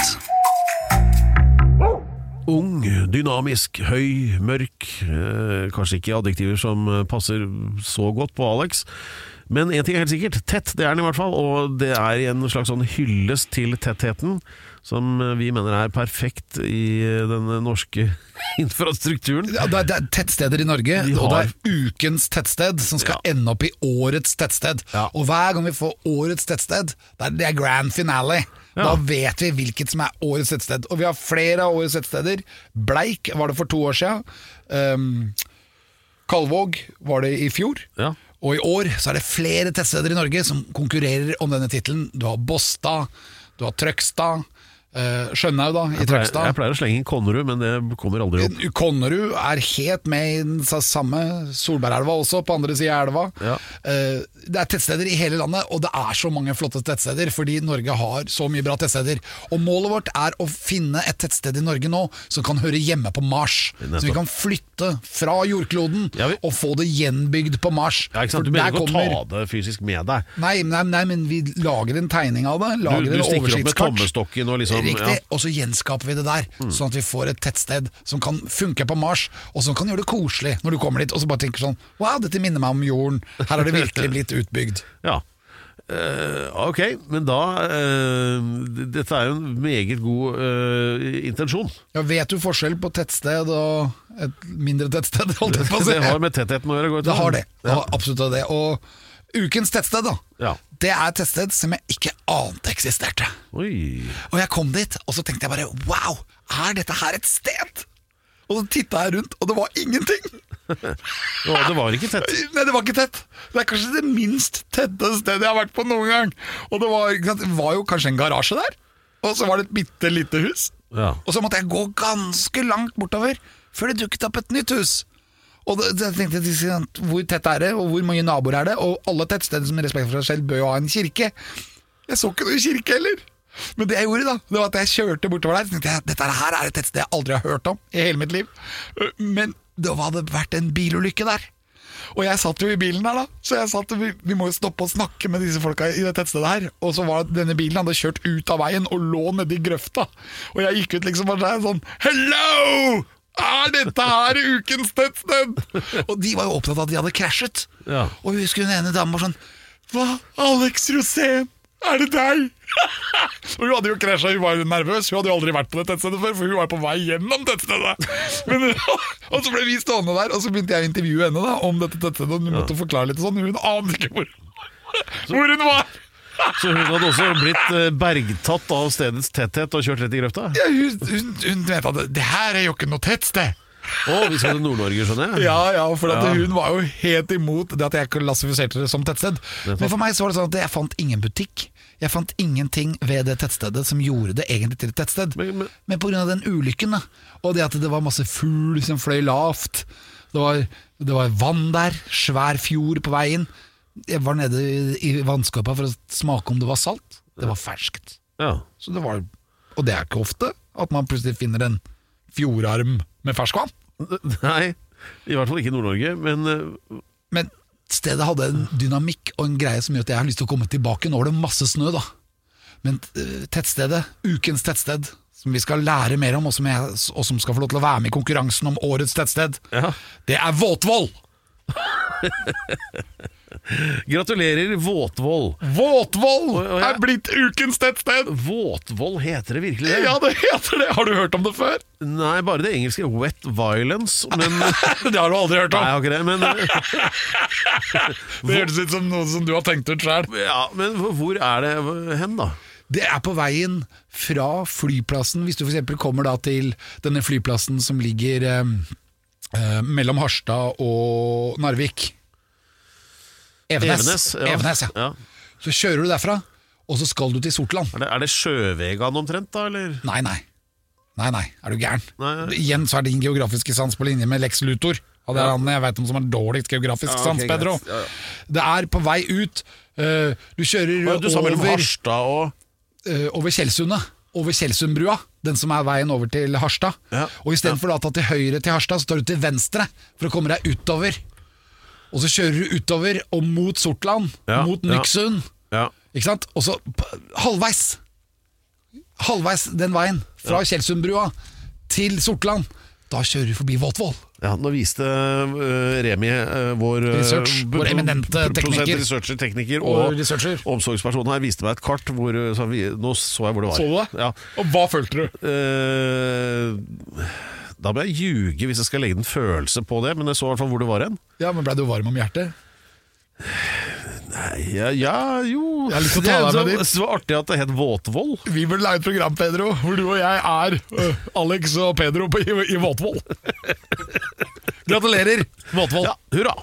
Ung, dynamisk, høy, mørk, kanskje ikke adjektiver som passer så godt på Alex, men en ting er helt sikkert, tett, det er den i hvert fall, og det er en slags sånn hyllest til tettheten, som vi mener er perfekt i den norske infrastrukturen. Ja, det er tettsteder i Norge, og det er ukens tettsted som skal ende opp i årets tettsted. Ja. Og hver gang vi får årets tettsted, det er grand finale. Ja. Da vet vi hvilket som er årets tettsted. Og vi har flere av årets tettsteder. Bleik var det for 2 år siden. Kalvåg var det i fjor. Ja. Og i år så er det flere tettsteder i Norge som konkurrerer om denne titelen. Du har Båstad, du har Trøgstad, Skjønhaug da, i Trøgstad. Jeg pleier å slenge inn Konnerud, men det kommer aldri opp. Konnerud er helt med i den samme Solbergelva også, på andre siden av elva. Ja. Det er tettsteder i hele landet, og det er så mange flotte tettsteder, fordi Norge har så mye bra tettsteder. Og målet vårt er å finne et tettsted i Norge nå som kan høre hjemme på Mars. Så vi kan flytte fra jordkloden og få det gjenbygd på Mars. Ja, ikke sant? Du mener ikke å ta det fysisk med deg? Nei, men vi lager en tegning av det, lager du en stikker opp med tommestokken og liksom riktig, og så gjenskaper vi det der, sånn at vi får et tettsted som kan funke på Mars, og som kan gjøre det koselig når du kommer dit, og så bare tenker sånn, wow, dette minner meg om jorden, her har det virkelig blitt utbygd. Ja, ok, men da, dette er jo en meget god intensjon. Ja, vet du forskjell på tettsted og et mindre tettsted? Det har med tettheten å gjøre. Det har det, absolutt det, og ukens tettsted da, det er et tettsted som jeg ikke ante eksisterte. Oi. Og jeg kom dit, og så tenkte jeg bare, wow, er dette her et sted? Og så tittet jeg rundt, og det var ingenting. Det var ikke tett. Nei, det var ikke tett. Det er kanskje det minst tette stedet jeg har vært på noen gang. Og det var jo kanskje en garasje der, og så var det et bitte lite hus. Ja. Og så måtte jeg gå ganske langt bortover, før det dukket opp et nytt hus. Og jeg tenkte, hvor tett er det, og hvor mange naboer er det? Og alle tettsteder som i respekt for seg selv bør jo ha en kirke. Jeg så ikke noe kirke heller. Men det jeg gjorde da, det var at jeg kjørte bortover der, så tenkte jeg, dette her er et tettsted jeg aldri har hørt om i hele mitt liv. Men det hadde vært en bilulykke der. Og jeg satt jo i bilen der da, så jeg satt, vi må jo stoppe og snakke med disse folka i det tettstedet her. Og så var denne bilen hadde kjørt ut av veien og lå nede i grøfta. Og jeg gikk ut liksom og sånn, hello! Er dette her ukens tettsted? Og de var jo opptatt av at de hadde krasjet. Ja. Og vi husker hun ene damen var sånn, hva? Alex Rosén, er det deg? Og hun hadde jo krasjet, hun var jo nervøs. Hun hadde jo aldri vært på det tettstedet før, for hun var på vei gjennom tettstedet. Og så ble vi stående der, og så begynte jeg å intervjue henne da, om dette tettstedet. Og hun måtte forklare litt sånn, hun aner ikke hvor hun var. Så hun hadde også blitt bergtatt av stedets tetthet og kjørt rett i grøfta? Ja, hun mente at det her er jo ikke noe tettsted. Vi skal til Nord-Norge, skjønner jeg. Ja, for hun var jo helt imot det at jeg klassifiserte det som tettsted. Men for meg så var det sånn at jeg fant ingen butikk. Jeg fant ingenting ved det tettstedet som gjorde det egentlig til et tettsted. Men på grunn av den ulykken da, og det at det var masse fugl som fløy lavt, det var vann der, svær fjord på veien. Jeg var nede i vannskorpa for å smake om det var salt. Det var ferskt. Ja. Så det var, og det er ikke ofte at man plutselig finner en fjordarm med ferskvann. Nei, i hvert fall ikke i Nord-Norge, men stedet hadde en dynamikk og en greie som gjør at jeg har lyst til å komme tilbake. Nå var det masse snø da. Men tettstedet, ukens tettsted, som vi skal lære mer om, og som skal få lov til å være med i konkurransen om årets tettsted, det Våtvoll. Gratulerer, Våtvoll. Våtvoll blitt ukens tettsted. Våtvoll, heter det virkelig det? Ja, det heter det. Har du hørt om det før? Nei, bare det engelske Wet Violence, men det har du aldri hørt om. Nei, jeg har ikke det, men det hørtes ut som noe som du har tenkt ut selv. Ja, men hvor det hen da? Det på veien fra flyplassen. Hvis du for eksempel kommer da til denne flyplassen som ligger mellom Harstad og Narvik. Evenes, ja. Så kjører du derfra, og så skal du til Sortland. Det Sjøvegan omtrent da, eller? Nei, du gæren? Igjen så din geografiske sans på linje med Lex Luthor. Og det han jeg vet om som har dårligst geografisk sans, Pedro. Det på vei ut. Du kjører du sa mellom Harstad og over Kjellsundet, over Kjellsundbrua, den som veien over til Harstad. Og i stedet for å ta til høyre til Harstad, så tar du til venstre for å komme deg utover. Og så kjører du utover og mot Sortland, mot Nyksund. Ikke sant? Og så halvveis den veien fra Kjellsundbrua til Sortland, da kjører du forbi Våtvoll. Ja, nå viste Remi, vår eminente researcher-tekniker og omsorgsperson her, viste meg et kart hvor, nå så jeg hvor det var. Så du det? Ja. Og hva følte du? Da må jeg ljuge hvis jeg skal legge en følelse på det, men jeg så i hvert fall hvor det var hen. Ja, men ble du varm om hjertet? Nei, jo Jeg har lyst til å ta deg med dit. Så artig at det het Våtvoll. Vi burde lage et program, Pedro, hvor du og jeg Alex og Pedro i Våtvoll. Gratulerer, Våtvoll. Ja, hurra.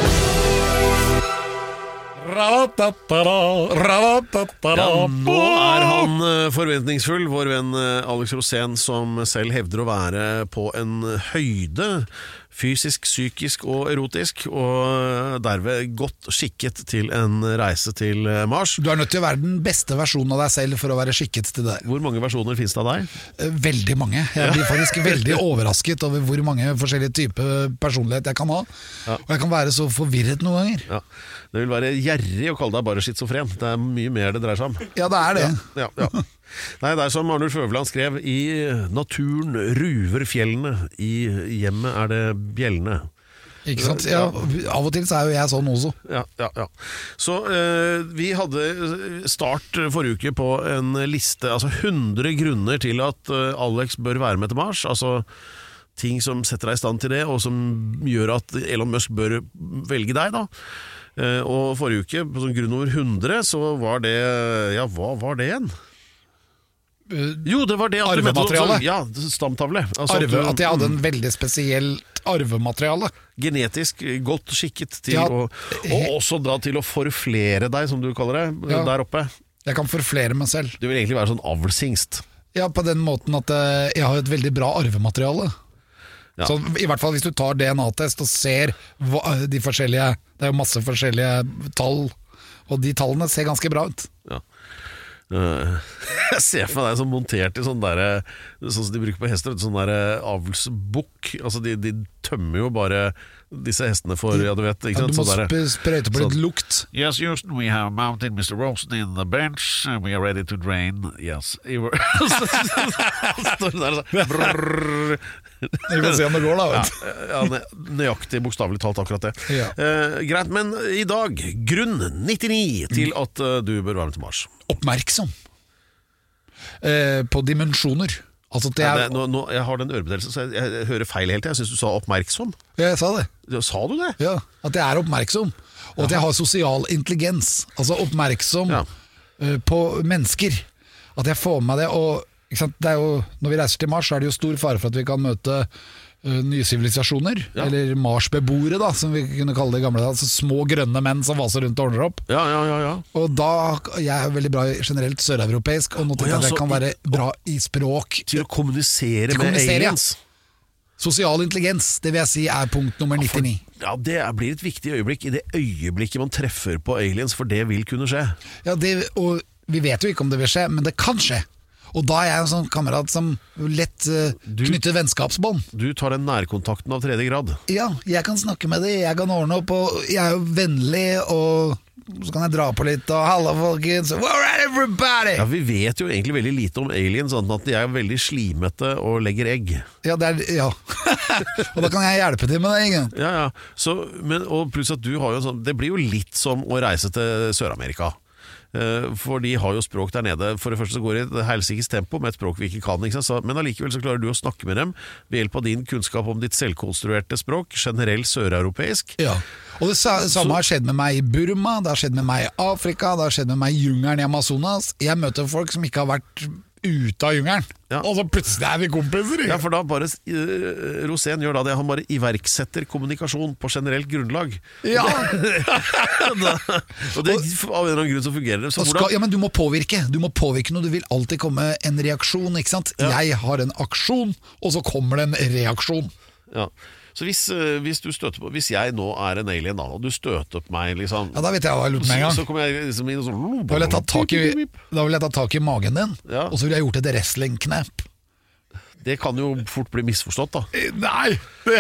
Nå han forventningsfull, vår venn Alex Rosén, som selv hevder å være på en høyde, fysisk, psykisk og erotisk, og derved godt skikket til en reise til Mars. Du nødt til å være den beste versjonen av deg selv for å være skikket til det. Hvor mange versjoner finnes det av deg? Veldig mange. Jeg blir faktisk veldig overrasket over hvor mange forskjellige typer personlighet jeg kan ha. Og jeg kan være så forvirret noen ganger. Ja. Det vil være gjerrig å kalle deg bare schizofren. Det mye mer det dreier seg om. Ja, det det. Ja. Nei, det som Arnulf Øverland skrev: i naturen ruver fjellene, i hjemmet det bjellene. Ikke sant? Ja, av og til så jo jeg sånn også. Ja. Så vi hadde start forrige uke på en liste, altså 100 grunner til at Alex bør være med til Mars. Altså ting som setter deg i stand til det, og som gjør at Elon Musk bør velge deg da. Og forrige uke, på sånn grunn nummer 100, så var det, ja, hva var det igjen? Jo, det var det at arvemateriale. Ja, stamtavle. Altså at jeg hadde en veldig spesielt arvemateriale. Genetisk godt skikket til og også da til å forflere deg, som du kaller det, der oppe. Jeg kan forflere meg selv. Du vil egentlig være sånn avlshingst. Ja, på den måten at jeg har et veldig bra arvemateriale. Ja. Så i hvert fall hvis du tar DNA-test og ser de forskjellige, det jo masse forskjellige tall, og de tallene ser ganske bra ut. Ja. Jeg ser for meg deg som montert i sånn som de bruker på hester, sånn avlsbukk. Altså de tømmer jo bare disse hestene for, ja du vet, ikke sant? Du må sprøyte på litt lukt. Yes, Houston, we have mounted Mr. Rosen in the bench, and we are ready to drain. Yes. Står det der sånn. Vi kan se om det går da, vet du. Ja, nøyaktig, bokstavelig talt akkurat det. Ja. Greit, men i dag, grunn 99 til at du bør være med til Mars. Oppmerksom på dimensjoner. Altså jeg har den ørebetennelsen, så jeg hører feil helt. Jeg synes du sa oppmerksom. Ja, jeg sa det. Sa du det? Ja, at jeg oppmerksom. Og at jeg har sosial intelligens. Altså oppmerksom på mennesker. At jeg får med det. Og ikke sant? Det jo, når vi reiser til Mars, så det jo stor fare for at vi kan møte nye sivilisasjoner, eller Mars-beboere da, som vi kunne kalle det i gamle dager, altså små grønne menn som vaser rundt og ordner opp. Ja. Og da, jeg veldig bra generelt søreuropeisk, og nå tenker jeg at jeg kan være bra i språk. Til å kommunisere med aliens. Sosial intelligens, det vil jeg si punkt nummer 99. Ja, det blir et viktig øyeblikk i det øyeblikket man treffer på aliens, for det vil kunne skje. Ja, og vi vet jo ikke om det vil skje, men det kan skje. Og da jeg en sånn kamerat som lett knytter vennskapsbånd. Du tar den nærkontakten av 3. grad. Ja, jeg kan snakke med dem, jeg kan ordne opp, og jeg jo vennlig og så kan jeg dra på litt, og halla folkens, where are everybody? Ja, vi vet jo egentlig veldig lite om aliens, sånn at de er veldig slimete og legger egg. Ja, og da kan jeg hjelpe til med det, ikke? Ja. Så, og pluss at du har jo sånn, det blir jo litt som å reise til Sør-Amerika. For de har jo språk der nede. For det første så går det i et helsikes tempo med et språk vi ikke kan, ikke sant? Men allikevel så klarer du å snakke med dem ved hjelp av din kunnskap om ditt selvkonstruerte språk, generelt søreuropeisk. Ja, og det samme har skjedd med meg i Burma, det har skjedd med meg i Afrika, det har skjedd med meg i jungelen i Amazonas. Jeg møter folk som ikke har vært ute av jungelen, og så plutselig er vi kompiser. Ja, for da bare Rosén gjør da det, han bare iverksetter kommunikasjon på generelt grunnlag. Ja. Og det av en eller annen grunn så fungerer det. Men du må påvirke noe, det vil alltid komme en reaksjon, ikke sant? Ja. Jeg har en aksjon, og så kommer det en reaksjon. Ja. Så hvis du støter på, hvis jeg nå er en alien da, og du støter på meg liksom, ja, da vet jeg hva jeg har gjort med en gang. Så kommer jeg liksom inn og sånn, da vil jeg ta tak i magen din, og så vil jeg gjort et wrestling-knep. Det kan jo fort bli misforstått da. Nei!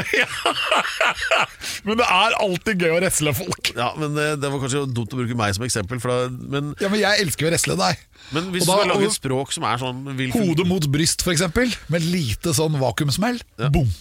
Men det er alltid gøy å wrestle folk. Ja, men det var kanskje dumt å bruke meg som eksempel, men jeg elsker å wrestle deg. Men hvis du skal lage et språk som er sånn hode mot bryst for eksempel, med lite sånn vakuumsmell, boom.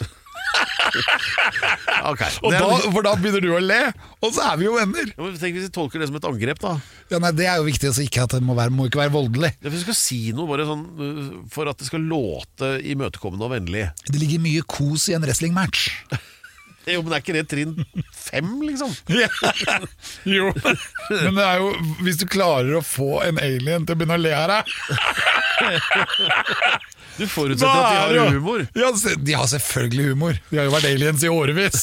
Okay. For da begynner du å le, og så er vi jo venner. Ja, men tenk hvis vi tolker det som et angrep da. Ja, nei, det er jo viktig, så ikke at det må ikke være voldelig. Ja, hvis vi skal si noe bare sånn, for at det skal låte imøtekommende og vennlig. Det ligger mye kos i en wrestling-match. Jo, men er ikke det trinn 5 liksom? Jo, men det er jo, hvis du klarer å få en alien til å begynne å le av deg. Du forutsetter at de har humor. Ja, de har selvfølgelig humor. De har jo vært aliens i årevis.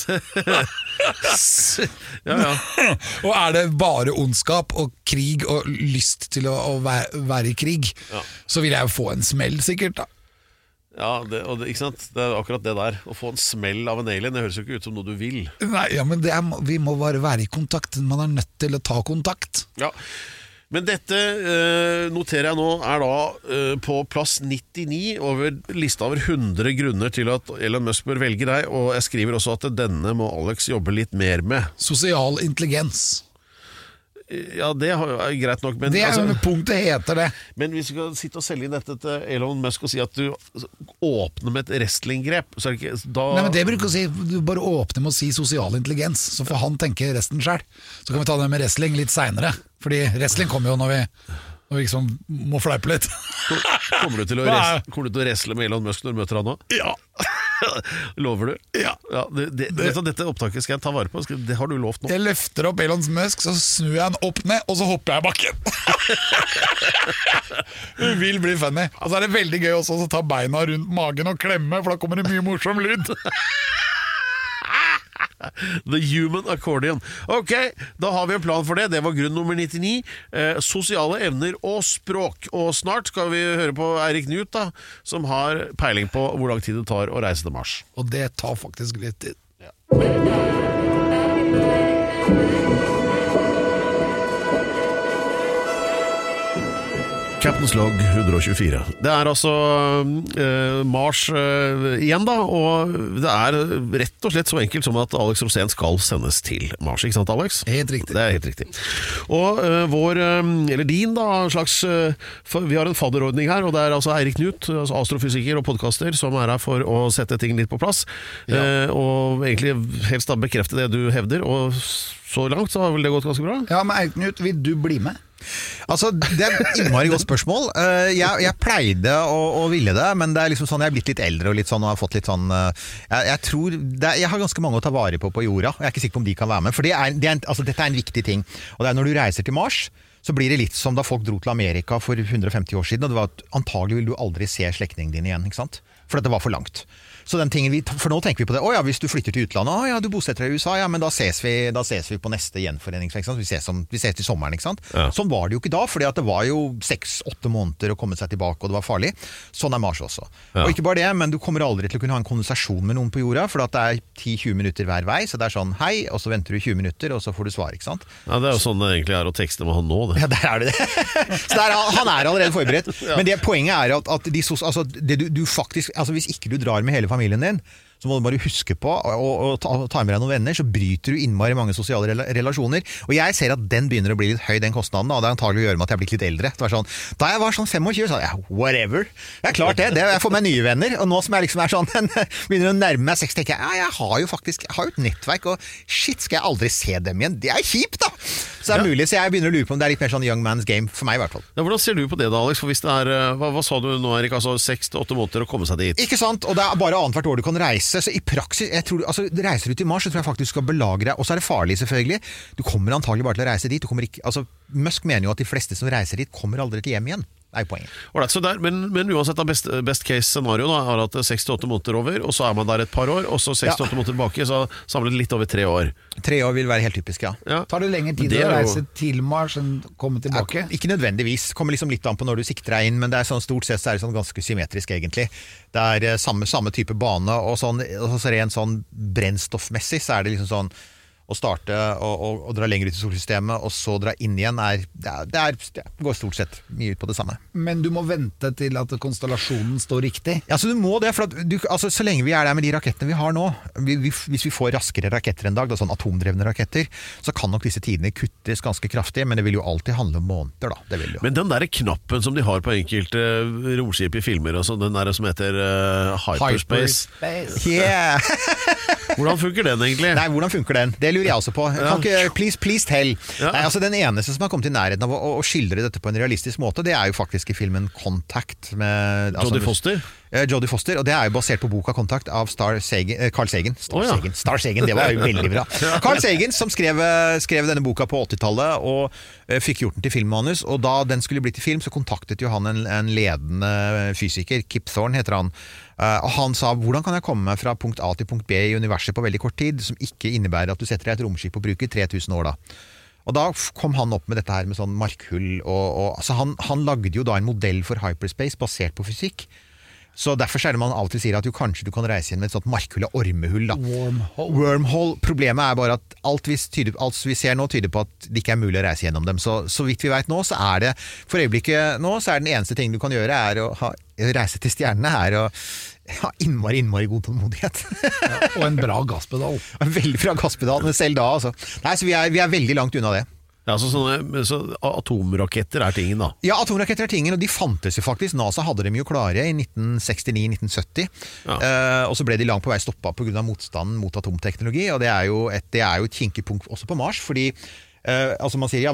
Ja. Og er det bare ondskap og krig og lyst til å være i krig, så vil jeg jo få en smell sikkert da. Ja, ikke sant? Det er akkurat det der. Å få en smell av en alien, det høres jo ikke ut som noe du vil. Nei, ja, men vi må bare være i kontakt. Man er nødt til å ta kontakt. Ja. Men dette noterer jeg nå er da på plass 99 over lista over 100 grunner til at Elon Musk bør velge deg, og jeg skriver også at denne må Alex jobbe litt mer med. Sosial intelligens. Ja, det er greit nok, men det er jo punktet heter det. Men hvis du skal sitte og selge inn dette til Elon Musk og si at du åpner med et wrestlinggrep, så er det ikke da... Nei, men det bruker å si, du bare åpner med å si sosial intelligens, så får han tenke resten selv. Så kan vi ta det med wrestling litt senere, fordi wrestling kommer jo når vi liksom må fleipe litt. Kommer du til å wrestle med Elon Musk når du møter han nå? Ja. Lover du? Ja. Dette opptaket skal jeg ta vare på. Det har du lovt nå. Jeg løfter opp Elon Musk, så snur jeg han opp ned, og så hopper jeg i bakken. Det vil bli funny. Og så er det veldig gøy også å ta beina rundt magen og klemme, for da kommer det mye morsom lyd. The Human Accordion. Ok, da har vi en plan for det. Det var grunn nummer 99. Sosiale evner og språk. Og snart skal vi høre på Eirik Knut da, som har peiling på hvor lang tid det tar å reise til Mars. Og det tar faktisk litt tid. Ja. Captain's Log 124. Det er altså Mars igjen da, og det er rett og slett så enkelt som at Alex Rosén skal sendes til Mars, ikke sant Alex? Helt riktig. Det er helt riktig. Og din da, vi har en fadderordning her, og det er altså Eirik Knut, altså astrofysiker og podcaster, som er her for å sette ting litt på plass, og egentlig helst da bekrefte det du hevder, og så langt så har vel det gått ganske bra? Ja, men Eirik Knut, vil du bli med? Altså, det er et innmari godt spørsmål. Jeg pleide å ville det, men det er liksom sånn, jeg er blitt litt eldre og litt sånn, og har fått litt sånn jeg tror, jeg har ganske mange å ta vare på jorda, og jeg er ikke sikker på om de kan være med, for dette er en viktig ting, og det er når du reiser til Mars, så blir det litt som da folk dro til Amerika for 150 år siden, og det var at antagelig vil du aldri se slektningen din igjen, ikke sant? For dette var for langt. Så den tingen for nå tenker vi på det, hvis du flytter til utlandet, du bosetter deg i USA, men da ses vi på neste gjenforening, vi ses til sommeren, ikke sant? Ja. Sånn var det jo ikke da, fordi at det var jo 6-8 måneder å komme seg tilbake, og det var farlig. Sånn er Mars også. Ja. Og ikke bare det, men du kommer aldri til å kunne ha en konversasjon med noen på jorda, for at det er 10-20 minutter hver vei, så det er sånn, hei, og så venter du 20 minutter, og så får du svar, ikke sant? Ja, det er jo sånn det egentlig er å tekste med han nå, det. Ja, der er det. Så han er allerede forberedt. Ja. Men poenget er at du faktisk, hvis ikke du drar med hele familien din, så så må du bare huske på å ta med deg noen venner, så bryter du innmari mange sosiale relasjoner. Og jeg ser at den begynner å bli litt høy, den kostnaden, og det er antagelig å gjøre med at jeg har blitt litt eldre. Det var sånn, da jeg var sånn 25, så whatever. Det er klart det, jeg får meg nye venner, og nå som jeg liksom er sånn, begynner å nærme meg 6, tenker jeg har jo et nettverk, og shit, skal jeg aldri se dem igjen? Det er kjipt da! Så det er mulig, så jeg begynner å lure på om det er litt mer sånn young man's game, for meg i hvert fall. Ja, hvordan ser du på det da, Alex? For hvis det er, hva sa du nå, Erik, altså 6-8 måneder å komme seg dit? Ikke sant, og det er bare annethvert år du kan reise, så i praksis, jeg tror, altså reiser du til Mars, så tror jeg faktisk du skal belage deg, og så er det farlig selvfølgelig, du kommer antagelig bare til å reise dit, Musk mener jo at de fleste som reiser dit kommer aldri til hjem igjen. Det er jo poenget. Alright, så men uansett, best case scenario da, er at 6-8 måneder over, og så er man der et par år, og så 6-8 måneder tilbake, så samler det litt over 3 år. 3 år vil være helt typisk, ja. Tar det lengre tid å reise til Mars enn komme tilbake? Ikke nødvendigvis, kommer liksom litt an på når du sikter deg inn, men det er sånn, stort sett så er det sånn ganske symmetrisk egentlig. Det er samme type bane, og så rent sånn brennstoffmessig, så er det liksom sånn å starte og dra lenger ut i solsystemet, og så dra inn igjen, det går stort sett mye ut på det samme. Men du må vente til at konstellasjonen står riktig? Ja, så du må det, for at så lenge vi er der med de rakettene vi har nå, hvis vi får raskere raketter en dag, sånn atomdrevne raketter, så kan nok disse tidene kuttes ganske kraftig, men det vil jo alltid handle om måneder da, det vil jo. Men den der knappen som de har på enkelte romskip i filmer, altså, den der som heter Hyperspace. Yeah! Hvordan funker den egentlig? Nei, hvordan funker den? Det lurer jeg også på. Kan ikke, please tell. Ja. Nei, altså den eneste som har kommet i nærheten av å skildre dette på en realistisk måte, det er jo faktisk i filmen Contact med Jodie Foster? Jodie Foster, og det er jo basert på boka Contact av Carl Sagan. Star Sagan, det var jo veldig bra. Carl Sagan som skrev denne boka på 80-tallet og fikk gjort den til filmmanus, og da den skulle bli til film, så kontaktet jo han en ledende fysiker, Kip Thorne heter han, og han sa, hvordan kan jeg komme meg fra punkt A til punkt B i universet på veldig kort tid, som ikke innebærer at du setter deg et romskip og bruker 3000 år da. Og da kom han opp med dette her med sånn markhull, altså han lagde jo da en modell for hyperspace basert på fysikk. Så derfor er det man av og til sier at kanskje du kan reise igjen med et sånt markhull og ormehull da. Wormhole. Problemet er bare at alt vi ser nå tyder på at det ikke er mulig å reise gjennom dem. Så vidt vi vet nå, så er det for øyeblikket nå, så er den eneste ting du kan gjøre er å reise til stjernene her og ha innmari god tålmodighet. Og en bra gasspedal. En veldig bra gasspedal, men selv da altså. Nei, så vi er veldig langt unna det. Ja, så atomraketter er tingen da? Ja, atomraketter er tingen, og de fantes jo faktisk. NASA hadde dem jo klare i 1969-1970, og så ble de langt på vei stoppet på grunn av motstanden mot atomteknologi, og det er jo et kinkepunkt også på Mars, fordi altså man sier,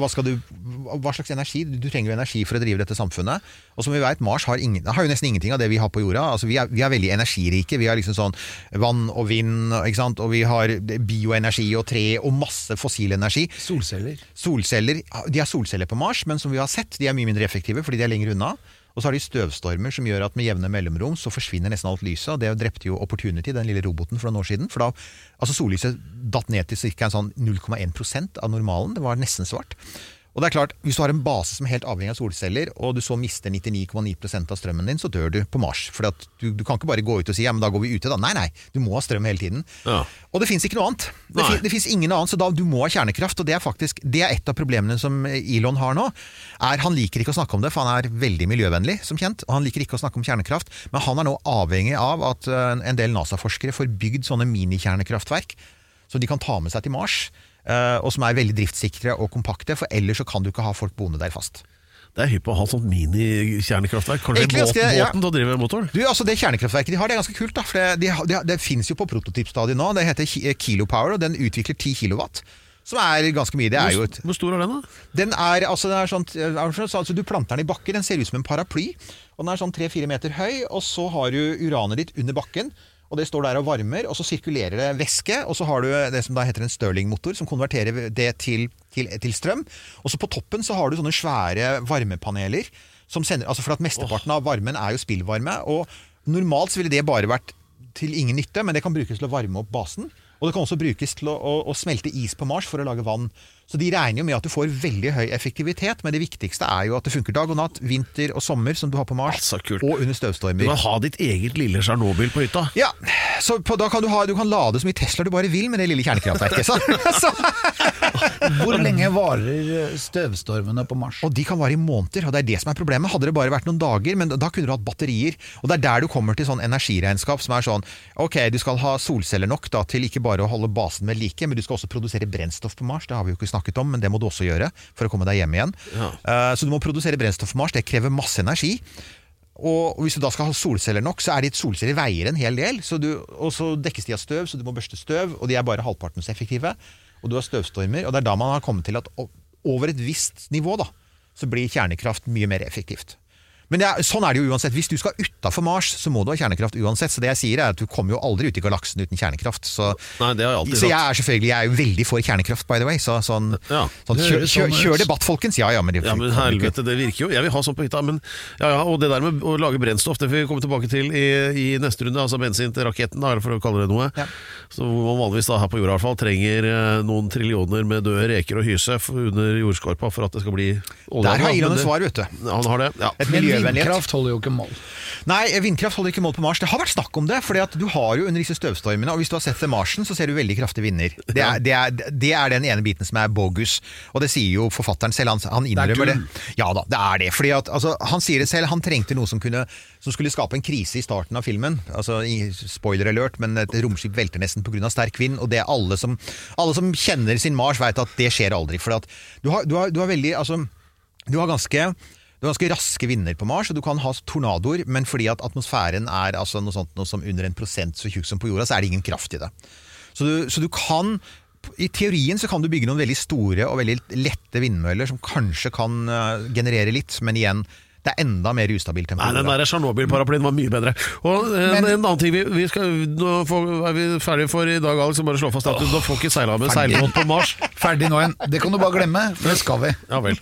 hva slags energi? Du trenger jo energi for å drive dette samfunnet. Og som vi vet, Mars har jo nesten ingenting av det vi har på jorda. Altså vi er veldig energirike. Vi har liksom sånn vann og vind, ikke sant? Og vi har bioenergi og tre og masse fossil energi. Solceller. De har solceller på Mars, men som vi har sett, de er mye mindre effektive fordi de er lenger unna. Og så har de støvstormer som gjør at med jevne mellomrom så forsvinner nesten alt lyset, og det drepte jo Opportunity, den lille roboten for noen år siden, for da, altså sollyset datt ned til cirka en sånn 0,1% av normalen, det var nesten svart. Og det er klart, hvis du har en base som er helt avhengig av solceller, og du så mister 99,9% av strømmen din, så dør du på Mars. For du kan ikke bare gå ut og si, ja, men da går vi ute da. Nei, du må ha strøm hele tiden. Ja. Og det finnes ikke noe annet. Det finnes ingen annet, så da du må ha kjernekraft, og det er et av problemene som Elon har nå. Han liker ikke å snakke om det, for han er veldig miljøvennlig, som kjent, og han liker ikke å snakke om kjernekraft, men han er nå avhengig av at en del NASA-forskere får bygd sånne mini-kjernekraftverk, så de kan ta med seg til Mars, og som er veldig driftssikre og kompakte, for ellers så kan du ikke ha folk boende der fast. Det er hypp å ha sånt mini-kjernekraftverk. Kanskje båten til å drive motoren? Du, altså det kjernekraftverket de har, det er ganske kult da, for det finnes jo på prototypstadiet nå. Det heter Kilopower, og den utvikler 10 kilowatt. Som er ganske mye. Hvor stor er den da? Den er sånn, altså du planter den i bakken, den ser ut som en paraply, og den er sånn 3-4 meter høy, og så har du uranet ditt under bakken, og det står der og varmer, og så sirkulerer det væske, og så har du det som da heter en Stirling-motor, som konverterer det til strøm, og så på toppen så har du sånne svære varmepaneler, som sender, altså for at mesteparten av varmen er jo spillvarme, og normalt så ville det bare vært til ingen nytte, men det kan brukes til å varme opp basen, og det kan også brukes til å smelte is på Mars for å lage vann. Så de regner jo med at du får veldig høy effektivitet, men det viktigste er jo at det funker dag og natt, vinter og sommer, som du har på Mars, og under støvstormer. Du må ha ditt eget lille Chernobyl på hytta. Ja, så da kan du kan lade så mye Tesla du bare vil med det lille kjernekraftverket. Hvor lenge varer støvstormene på Mars? Og de kan vare i måneder, og det er det som er problemet. Hadde det bare vært noen dager, men da kunne du hatt batterier, og det er der du kommer til sånn energiregnskap som er sånn, ok, du skal ha solceller nok da, til ikke bare å holde basen med like, men du skal også produsere brennstoff på Mars, det har vi jo ikke snakket om, men det må du også gjøre for å komme deg hjem igjen. Ja. Så du må produsere brennstoff på Mars, det krever masse energi. Og hvis du da skal ha solceller nok, så er ditt solceller veier en hel del, og så dekkes de av støv, så du må børste støv, og de er bare halvparten så effektive, og du har støvstormer, og det er da man har kommet til at over et visst nivå da, så blir kjernekraft mye mer effektivt. Men sånn er det jo uansett. Hvis du skal utenfor Mars, så må du ha kjernekraft uansett. Så det jeg sier er at du kommer jo aldri ut i galaksen uten kjernekraft. Nei, det har jeg alltid sagt. Så jeg er jo veldig for kjernekraft, by the way. Kjør debatt, folkens. Ja, men helvete, det virker jo. Jeg vil ha sånn på hytta. Men, og det der med å lage brennstoff, det får vi komme tilbake til i neste runde. Altså bensin til raketten, for å kalle det noe. Ja. Så hvor man vanligvis da, her på jorda i hvert fall, trenger noen trillioner med døde reker og hyse under jordskorpa for at det skal bli olje. Der har Elon et svar, vet du. Han har det, ja. Vindkraft holder jo ikke mål. Nei, vindkraft holder ikke mål på Mars. Det har vært snakk om det, fordi at du har jo under disse støvstormene, og hvis du har sett til Marsen, så ser du veldig kraftige vinder. Det er den ene biten som er bogus, og det sier jo forfatteren selv, han innrømmer det. Ja da, det er det, fordi at, altså, han sier det selv, han trengte noe som skulle skape en krise i starten av filmen, altså spoiler alert, men et romskip velter nesten på grunn av sterk vind, og det alle som kjenner sin Mars vet at det skjer aldri, for at du har veldig, altså, du har ganske raske vinder på Mars, og du kan ha tornadoer, men fordi at atmosfæren er altså noe som under 1% så tjukk som på jorda, så er det ingen kraft i det. Så du kan, i teorien så kan du bygge noen veldig store og veldig lette vindmøller som kanskje kan generere litt, men igjen, det er enda mer ustabilt enn på jorda. Nei, den der Chernobyl-paraplyen var mye bedre. Og en annen ting, nå er vi ferdige for i dag, Alex, så bare slå fast at du får ikke seila med seilbåt på Mars. Ferdig nå igjen. Det kan du bare glemme, for det skal vi. Ja vel.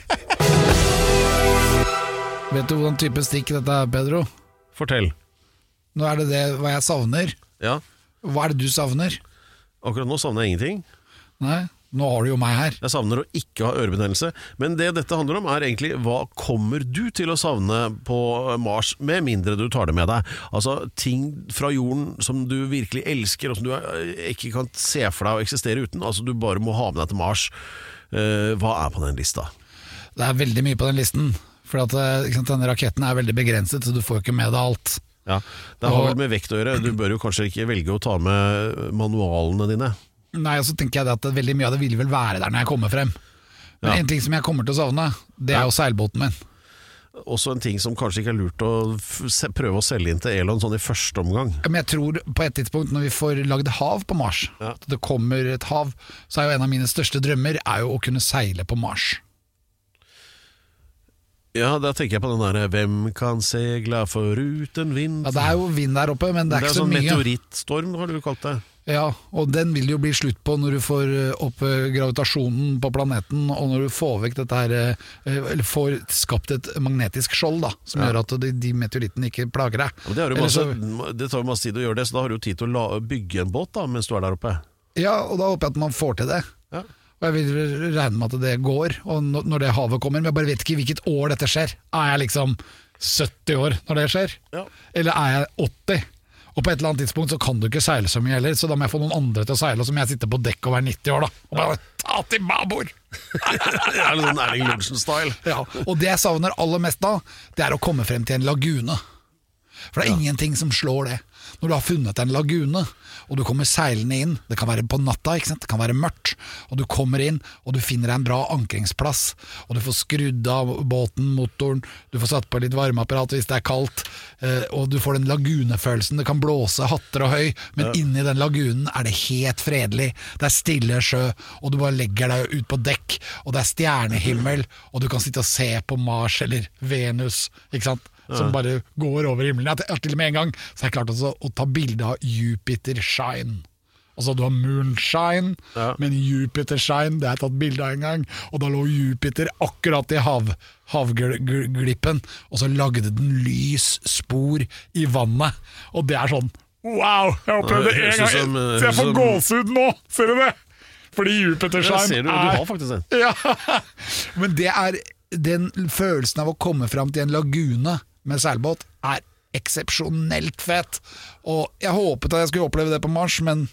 Vet du hvordan type stikk dette er, Pedro? Fortell. Nå er det hva jeg savner. Ja. Hva er det du savner? Akkurat nå savner jeg ingenting. Nei, nå har du jo meg her. Jeg savner å ikke ha ørebetennelse. Men det dette handler om er egentlig, hva kommer du til å savne på Mars, med mindre du tar det med deg? Altså ting fra jorden som du virkelig elsker, og som du ikke kan se for deg å eksistere uten. Altså du bare må ha med deg til Mars. Hva er på den lista? Det er veldig mye på den listen. For at denne raketten er veldig begrenset, så du får ikke med deg alt. Ja, det har vel med vekt å gjøre. Du bør jo kanskje ikke velge å ta med manualene dine. Nei, og så tenker jeg at veldig mye av det vil vel være der når jeg kommer frem. Men en ting som jeg kommer til å savne, det er jo seilbåten min. Også en ting som kanskje ikke er lurt å prøve å selge inn til Elon sånn i første omgang. Men jeg tror på et tidspunkt når vi får lagd hav på Mars, at det kommer et hav, så er jo en av mine største drømmer er jo å kunne seile på Mars. Ja, da tenker jeg på den der hvem kan segla foruten vind? Ja, det er jo vind der oppe, men det er ikke så mye. Det er sånn meteorittstorm, har du kalt det. Ja, og den vil jo bli slutt på når du får opp gravitasjonen på planeten, og når du får vekk dette her, eller får skapt et magnetisk skjold da, som gjør at de meteorittene ikke plager deg. Det tar jo masse tid å gjøre det, så da har du jo tid til å bygge en båt da, mens du er der oppe. Ja, og da håper jeg at man får til det. Ja. Og jeg vil regne med at det går, og når det havet kommer, men jeg bare vet ikke hvilket år dette skjer. Er jeg liksom 70 år når det skjer? Ja. Eller er jeg 80? Og på et eller annet tidspunkt så kan du ikke seile så mye heller, så da må jeg få noen andre til å seile, og så må jeg sitte på dekk og være 90 år da, og bare ta til babord! Det er litt sånn Erling Lundsen-style. Ja, og det jeg savner aller mest da, det er å komme frem til en lagune. For det er ingenting som slår det. Når du har funnet en lagune, og du kommer seilende inn, det kan være på natta, ikke sant? Det kan være mørkt, og du kommer inn, og du finner en bra ankringsplass, og du får skrudd av båten, motoren, du får satt på litt varmeapparat hvis det er kaldt, og du får den lagunefølelsen, det kan blåse hatter og høy, men inni den lagunen er det helt fredelig, det er stille sjø, og du bare legger deg ut på dekk, og det er stjernehimmel, og du kan sitte og se på Mars eller Venus, ikke sant? Som bare går over himmelen. Til og med en gang så har jeg klart å ta bilde av Jupiter Shine. Altså du har Moonshine, men Jupiter Shine, det har jeg tatt bilde av en gang, og da lå Jupiter akkurat i havglippen, og så lagde den lys spor i vannet, og det er sånn, wow, jeg opplevde det en gang, så jeg får gåsehud nå, ser du det? Fordi Jupitersheim ser du har faktisk en. Ja, men det den følelsen av å komme fram til en lagune med seilbåt eksepsjonelt fett. Og jeg håpet at jeg skulle oppleve det på Mars, men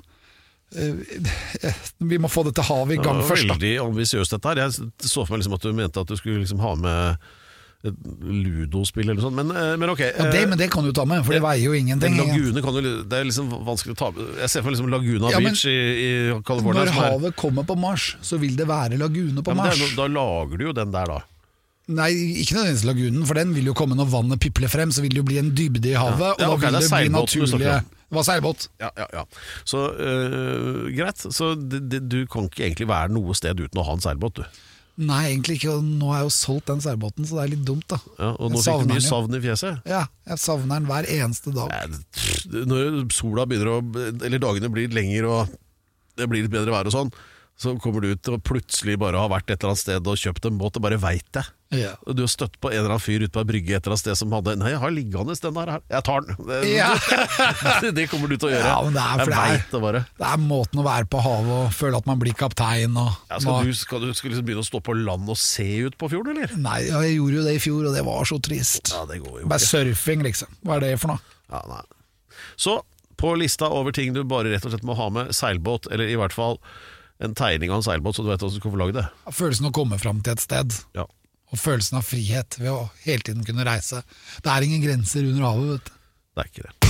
vi må få dette havet i gang først. Det veldig ambisiøst dette her. Jeg så for meg liksom at du mente at du skulle liksom ha med et ludospill eller sånt, men ok. Men det kan du ta med, for det veier jo ingenting. Lagune kan du, det liksom vanskelig å ta med. Jeg ser for meg liksom Laguna Beach i California. Når havet kommer på Mars, så vil det være lagune på Mars. Da lager du jo den der da. Nei, ikke nødvendigvis lagunen, for den vil jo komme når vannet pipler frem, så vil det jo bli en dybde i havet, og da vil det bli naturlige. Det var seilbåt. Ja. Så greit, så du kan ikke egentlig være noe sted uten å ha en seilbåt, du. Nei, egentlig ikke, og nå har jeg jo solgt den seilbåten, så det litt dumt da. Ja, og nå fikk du mye savn i fjeset. Ja, jeg savner den hver eneste dag. Når sola begynner eller dagene blir lenger, og det blir litt bedre vær og sånn, så kommer du ut og plutselig bare har vært et eller annet sted og kjøpt en båt og bare vet det. Ja. Og du har støtt på en eller annen fyr ute på en brygge et eller annet sted som hadde, nei, jeg har liggende den der her, jeg tar den. Det kommer du til å gjøre. Ja, men jeg vet det bare. Det måten å være på havet og føle at man blir kaptein. Skal du liksom begynne å stå på land og se ut på fjorden, eller? Nei, jeg gjorde jo det i fjor, og det var så trist. Ja, det går jo bare surfing, liksom. Hva det for noe? Ja, nei. Så, på lista over ting du bare rett og slett må ha med, seilbåt, eller i hvert fall en tegning av en seilbåt, så du vet hvordan du skal få lage det. Følelsen å komme fram til et sted. Ja. Og følelsen av frihet ved å hele tiden kunne reise. Det ingen grenser under havet, vet du. Det ikke det.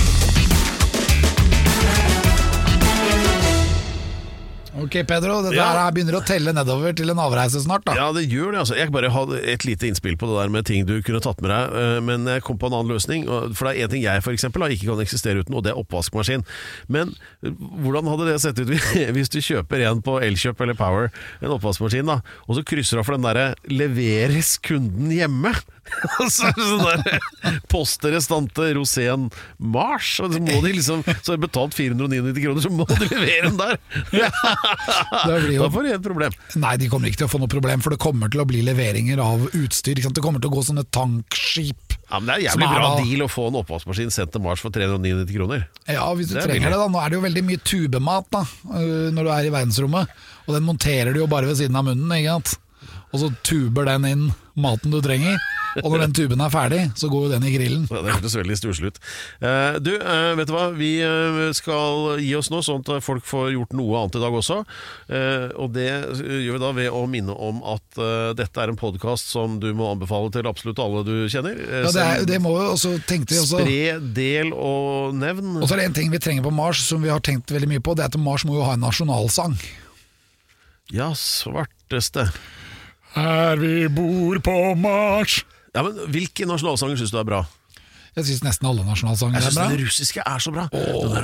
Ok, Pedro, dette her begynner å telle nedover til en avreise snart da. Ja, det gjør det altså. Jeg bare hadde et lite innspill på det der med ting du kunne tatt med deg, men jeg kom på en annen løsning, for det en ting jeg for eksempel ikke kan eksistere uten, og det oppvaskmaskin. Men hvordan hadde det sett ut hvis du kjøper en på Elkjøp eller Power, en oppvaskmaskin da, og så krysser du av for den der leveres kunden hjemme? Så sånn der posterestante Rosén Mars, og så må de liksom, så har du betalt 499 kroner, så må du levere den der. Da får de et problem. Nei, de kommer ikke til å få noe problem, for det kommer til å bli leveringer av utstyr. Det kommer til å gå sånne tankskip. Ja, men det jævlig bra deal å få en oppvaskmaskin sendt til Mars for 399 kroner. Ja, hvis du trenger det da. Nå det jo veldig mye tubemat da, når du i verdensrommet, og den monterer du jo bare ved siden av munnen, ikke sant? Og så tuber den inn maten du trenger, og når den tuben ferdig, så går jo den i grillen. Ja, det hørtes veldig stusselig ut. Du, vet du hva? Vi skal gi oss nå, sånn at folk får gjort noe annet i dag også. Og det gjør vi da ved å minne om at dette en podcast som du må anbefale til absolutt alle du kjenner. Ja, det må jo også, tenkte vi også. Spre, del og nevn. Og så det en ting vi trenger på Mars, som vi har tenkt veldig mye på, det at Mars må jo ha en nasjonalsang. Ja, svarteste. Her vi bor på Mars. Ja, men hvilke nasjonalsanger synes du bra? Jeg synes nesten alle nasjonalsanger bra. Jeg synes den russiske så bra. Den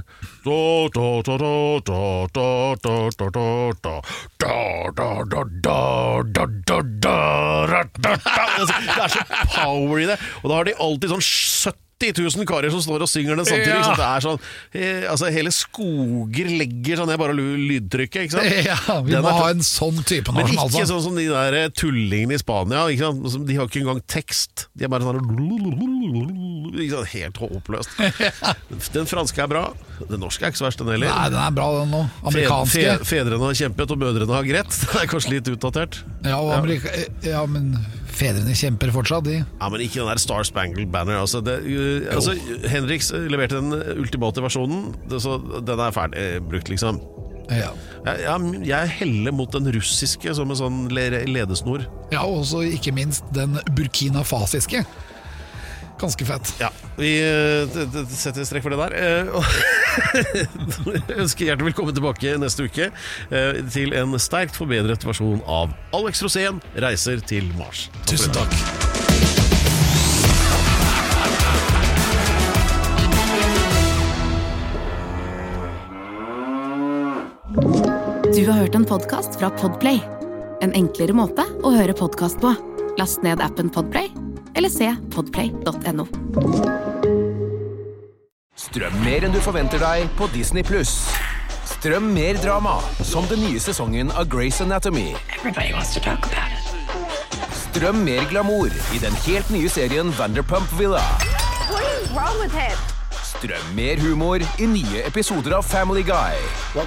der det så power i det. Og da har de alltid sånn 70 000 karer som står og synger den samtidig. Ja. Det sånn, altså hele skoger legger sånn, bare lydtrykket, ikke sant? Ja, vi må ha en sånn type nasjonalsang. Men ikke sånn som de der tullingene i Spania, ikke sant? De har ikke engang tekst. De bare sånn helt håpløst. Den franske bra. Den norske ikke så verst, den heller. Nei, den bra den nå. Amerikanske. Fedrene har kjempet, og mødrene har grett. Det kanskje litt utdatert. Ja, men fedrene kjemper fortsatt, de. Ja, men ikke den der Star Spangled Banner. Altså, Henriks leverte den ultimate versjonen, så den ferdig brukt, liksom. Ja. Jeg heller mot den russiske som en sånn ledesnor. Ja, og også ikke minst den burkinafasiske. Ganske fett. Ja, vi setter strekk for det der. Jeg ønsker hjertelig velkommen tilbake neste uke til en sterkt forbedret versjon av Alex Rosén reiser til Mars. Tusen takk. Du har hørt en podcast fra Podplay. En enklere måte å høre podcast på. Last ned appen Podplay, eller se podplay.no. Strøm mer enn du forventer deg på Disney+. Strøm mer drama, som den nye sesongen av Grey's Anatomy. Everybody wants to talk about it. Strøm mer glamour i den helt nye serien Vanderpump Villa. What is wrong with him? Strøm mer humor i nye episoder av Family Guy.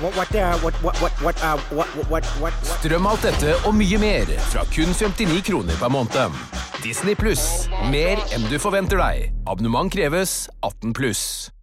Strøm alt dette og mye mer fra kun 59 kroner per måned. Disney+, mer enn du forventer deg. Abonnement kreves 18+.